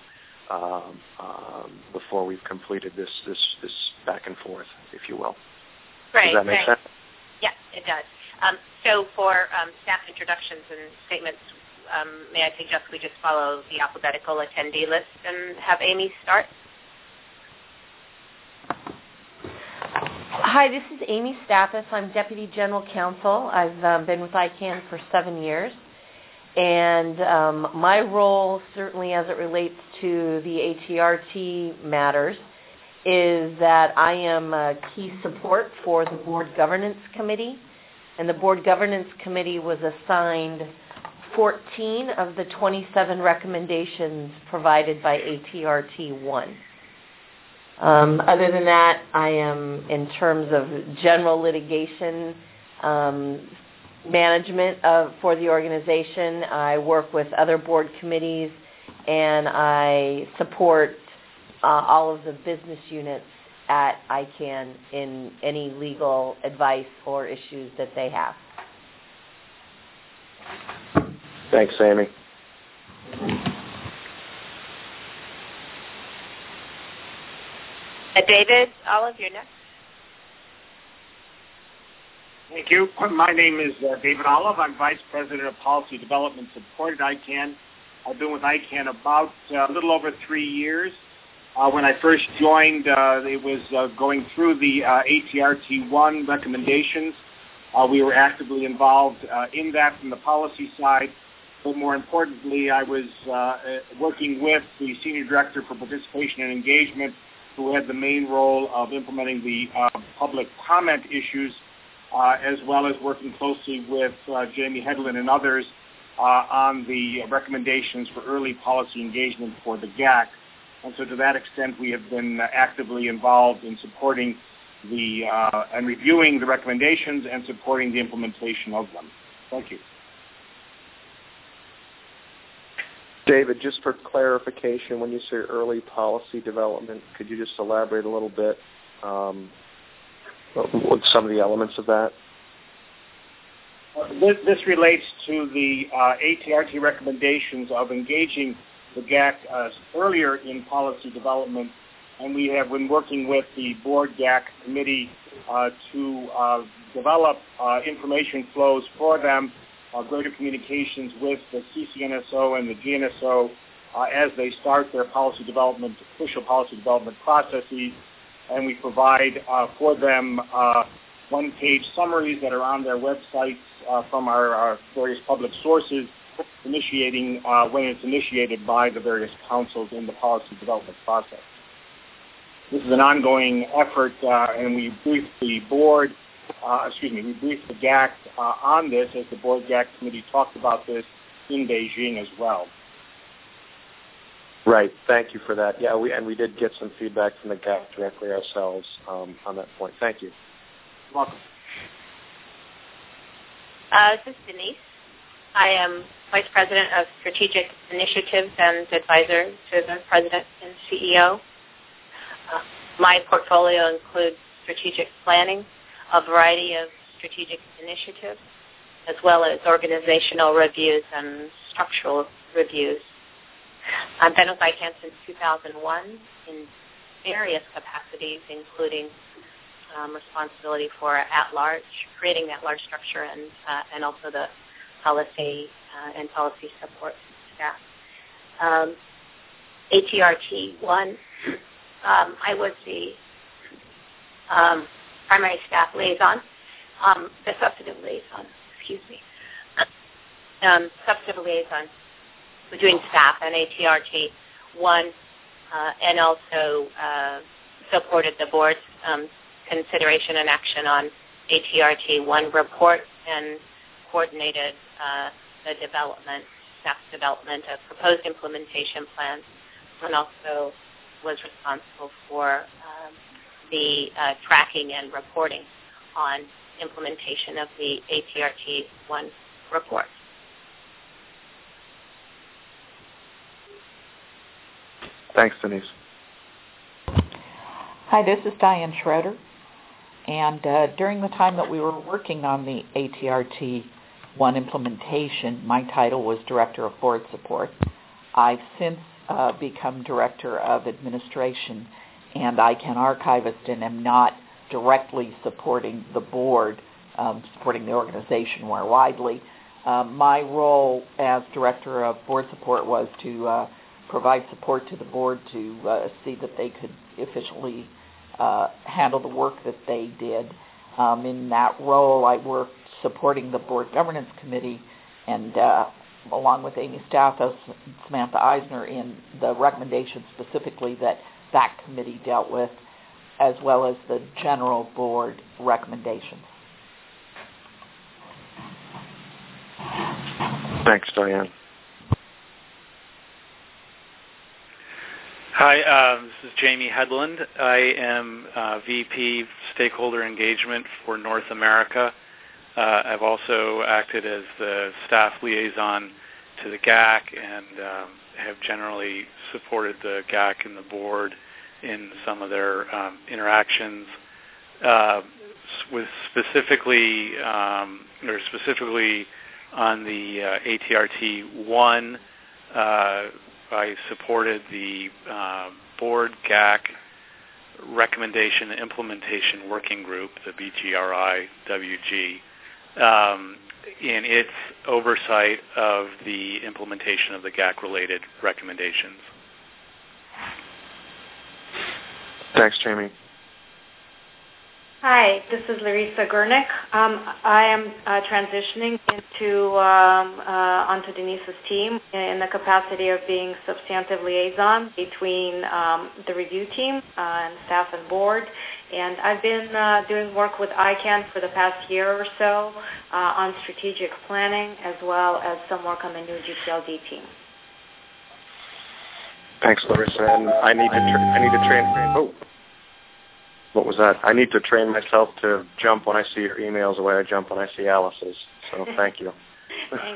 before we've completed this back and forth, if you will. Right. Does that make sense? Yeah, it does. So for staff introductions and statements, may I suggest we just follow the alphabetical attendee list and have Amy start? Hi, this is Amy Stathis. I'm Deputy General Counsel. I've been with ICANN for 7 years. And my role, certainly as it relates to the ATRT matters, is that I am a key support for the Board Governance Committee. And the Board Governance Committee was assigned 14 of the 27 recommendations provided by ATRT1. Other than that, I am, in terms of general litigation management for the organization, I work with other board committees, and I support all of the business units at ICANN in any legal advice or issues that they have. Thanks, Amy. David Olive, you're next. Thank you. My name is David Olive. I'm Vice President of Policy Development Support at ICANN. I've been with ICANN about a little over 3 years. When I first joined, it was going through the ATRT1 recommendations. We were actively involved in that from the policy side. But more importantly, I was working with the Senior Director for Participation and Engagement, who had the main role of implementing the public comment issues, as well as working closely with Jamie Hedlund and others on the recommendations for early policy engagement for the GAC. And so to that extent, we have been actively involved in supporting and reviewing the recommendations and supporting the implementation of them. Thank you. David, just for clarification, when you say early policy development, could you just elaborate a little bit with some of the elements of that? This relates to the ATRT recommendations of engaging the GAC earlier in policy development, and we have been working with the Board GAC Committee to develop information flows for them, greater communications with the CCNSO and the GNSO as they start their policy development, official policy development processes, and we provide for them one-page summaries that are on their websites from our various public sources, initiating when it's initiated by the various councils in the policy development process. This is an ongoing effort, and we briefed the board, we briefed the GAC on this as the board GAC committee talked about this in Beijing as well. Right. Thank you for that. Yeah, we did get some feedback from the GAC directly ourselves on that point. Thank you. You're welcome. This is Denise. I am Vice President of Strategic Initiatives and Advisor to the President and CEO. My portfolio includes strategic planning, a variety of strategic initiatives, as well as organizational reviews and structural reviews. I've been with ICANN since 2001 in various capacities, including responsibility for at-large, creating that large structure, and also the policy and policy support staff. ATRT1, I was the primary staff liaison, the substantive liaison, substantive liaison between staff and ATRT1, and also supported the board's consideration and action on ATRT1 report and coordinated the staff's development of proposed implementation plans, and also was responsible for the tracking and reporting on implementation of the ATRT1 report. Thanks, Denise. Hi, this is Diane Schroeder. And during the time that we were working on the ATRT1 implementation, my title was Director of Board Support. I've since become Director of Administration and ICANN Archivist, and am not directly supporting the board, supporting the organization more widely. My role as Director of Board Support was to provide support to the board to see that they could efficiently handle the work that they did. In that role, I worked supporting the Board Governance Committee and along with Amy Stathos and Samantha Eisner in the recommendations specifically that committee dealt with, as well as the general board recommendations. Thanks, Diane. Hi, this is Jamie Headland. I am VP Stakeholder Engagement for North America. I've also acted as the staff liaison to the GAC and have generally supported the GAC and the board in some of their interactions, with specifically on the ATRT1. I supported the board GAC recommendation implementation working group, the BGRI-WG, in its oversight of the implementation of the GAC-related recommendations. Thanks, Jamie. Hi, this is Larissa Gurnick. I am transitioning onto Denise's team in the capacity of being substantive liaison between the review team and staff and board. And I've been doing work with ICANN for the past year or so on strategic planning, as well as some work on the new GTLD team. Thanks, Larissa. And I need to train. Oh. What was that? I need to train myself to jump when I see your emails the way I jump when I see Alice's. So thank you. Thanks.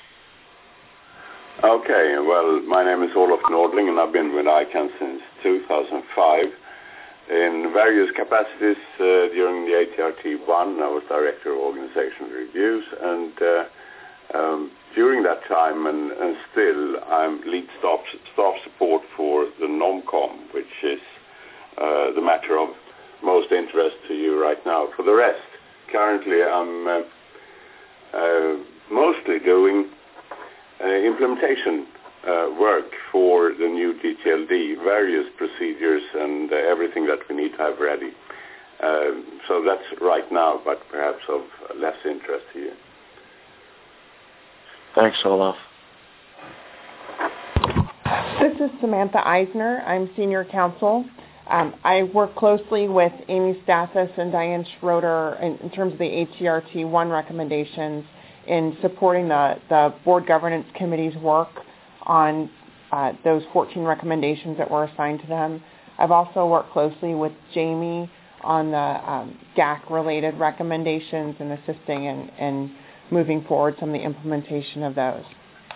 Okay, well, my name is Olof Nordling, and I've been with ICANN since 2005 in various capacities. During the ATRT1, I was Director of Organizational Reviews, and during that time and still, I'm lead staff support for the NOMCOM, which is the matter of most interest to you right now. For the rest, currently I'm mostly doing implementation work for the new GTLD, various procedures and everything that we need to have ready. So that's right now, but perhaps of less interest to you. Thanks, Olaf. This is Samantha Eisner. I'm senior counsel. I work closely with Amy Stathis and Diane Schroeder in terms of the ATRT-1 recommendations in supporting the Board Governance Committee's work on those 14 recommendations that were assigned to them. I've also worked closely with Jamie on the GAC-related recommendations and assisting in moving forward some of the implementation of those.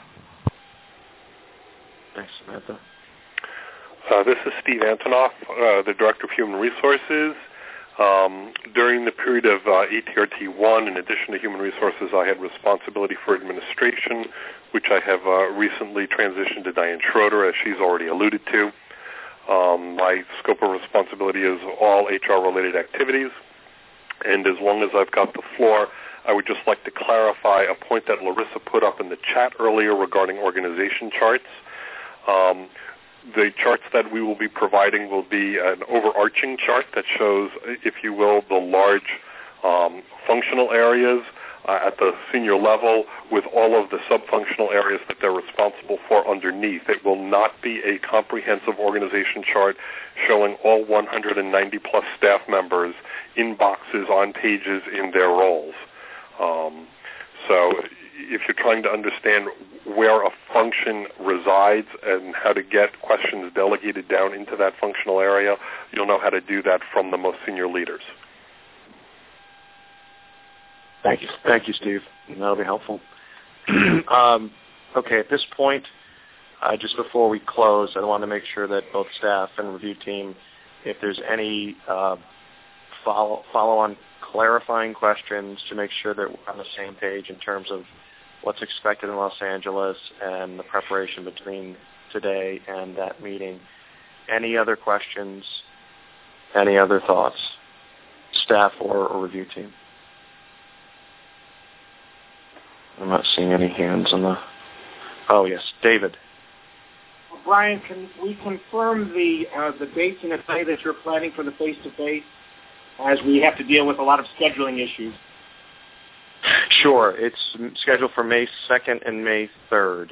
Thanks, Samantha. This is Steve Antonoff, the Director of Human Resources. During the period of ATRT-1, in addition to Human Resources, I had responsibility for administration, which I have recently transitioned to Diane Schroeder, as she's already alluded to. My scope of responsibility is all HR-related activities, and as long as I've got the floor, I would just like to clarify a point that Larissa put up in the chat earlier regarding organization charts. The charts that we will be providing will be an overarching chart that shows, if you will, the large functional areas at the senior level with all of the sub-functional areas that they're responsible for underneath. It will not be a comprehensive organization chart showing all 190-plus staff members in boxes on pages in their roles. So if you're trying to understand where a function resides and how to get questions delegated down into that functional area, you'll know how to do that from the most senior leaders. Thank you, Steve. That'll be helpful. Okay, at this point, just before we close, I want to make sure that both staff and review team, if there's any follow-on clarifying questions to make sure that we're on the same page in terms of what's expected in Los Angeles and the preparation between today and that meeting. Any other questions? Any other thoughts? Staff or review team? I'm not seeing any hands on the... Oh, yes. David. Brian, can we confirm the dates and the day that you're planning for the face-to-face, as we have to deal with a lot of scheduling issues? Sure. It's scheduled for May 2nd and May 3rd.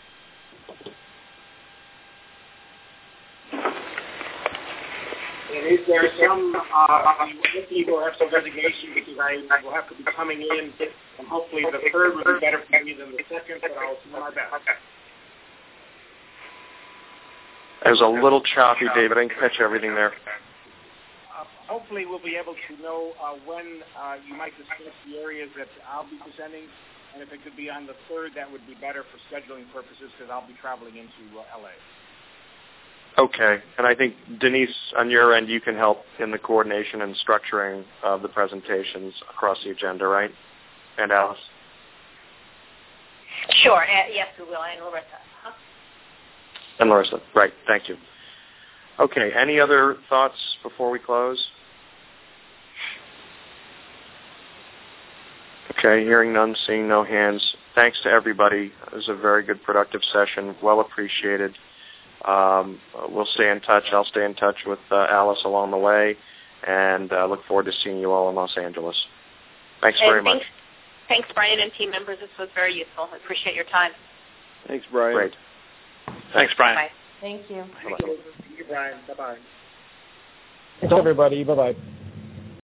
And is there some, people have some resignation because I will have to be coming in, and hopefully the 3rd will be better for me than the 2nd, but I'll do my best. It was a little choppy, David. I didn't catch everything there. Hopefully we'll be able to know when you might discuss the areas that I'll be presenting, and if it could be on the 3rd, that would be better for scheduling purposes because I'll be traveling into L.A. Okay, and I think, Denise, on your end, you can help in the coordination and structuring of the presentations across the agenda, right? And Alice? Sure, yes, we will, and Larissa. Huh? And Larissa, right, thank you. Okay, any other thoughts before we close? Okay, hearing none, seeing no hands. Thanks to everybody. It was a very good, productive session, well appreciated. We'll stay in touch. I'll stay in touch with Alice along the way, and look forward to seeing you all in Los Angeles. Thanks very much. Thanks, Brian and team members. This was very useful. I appreciate your time. Thanks, Brian. Great. Thanks, Brian. Bye. Thank you. Thank you, Brian. Bye-bye. Thanks, everybody. Bye-bye.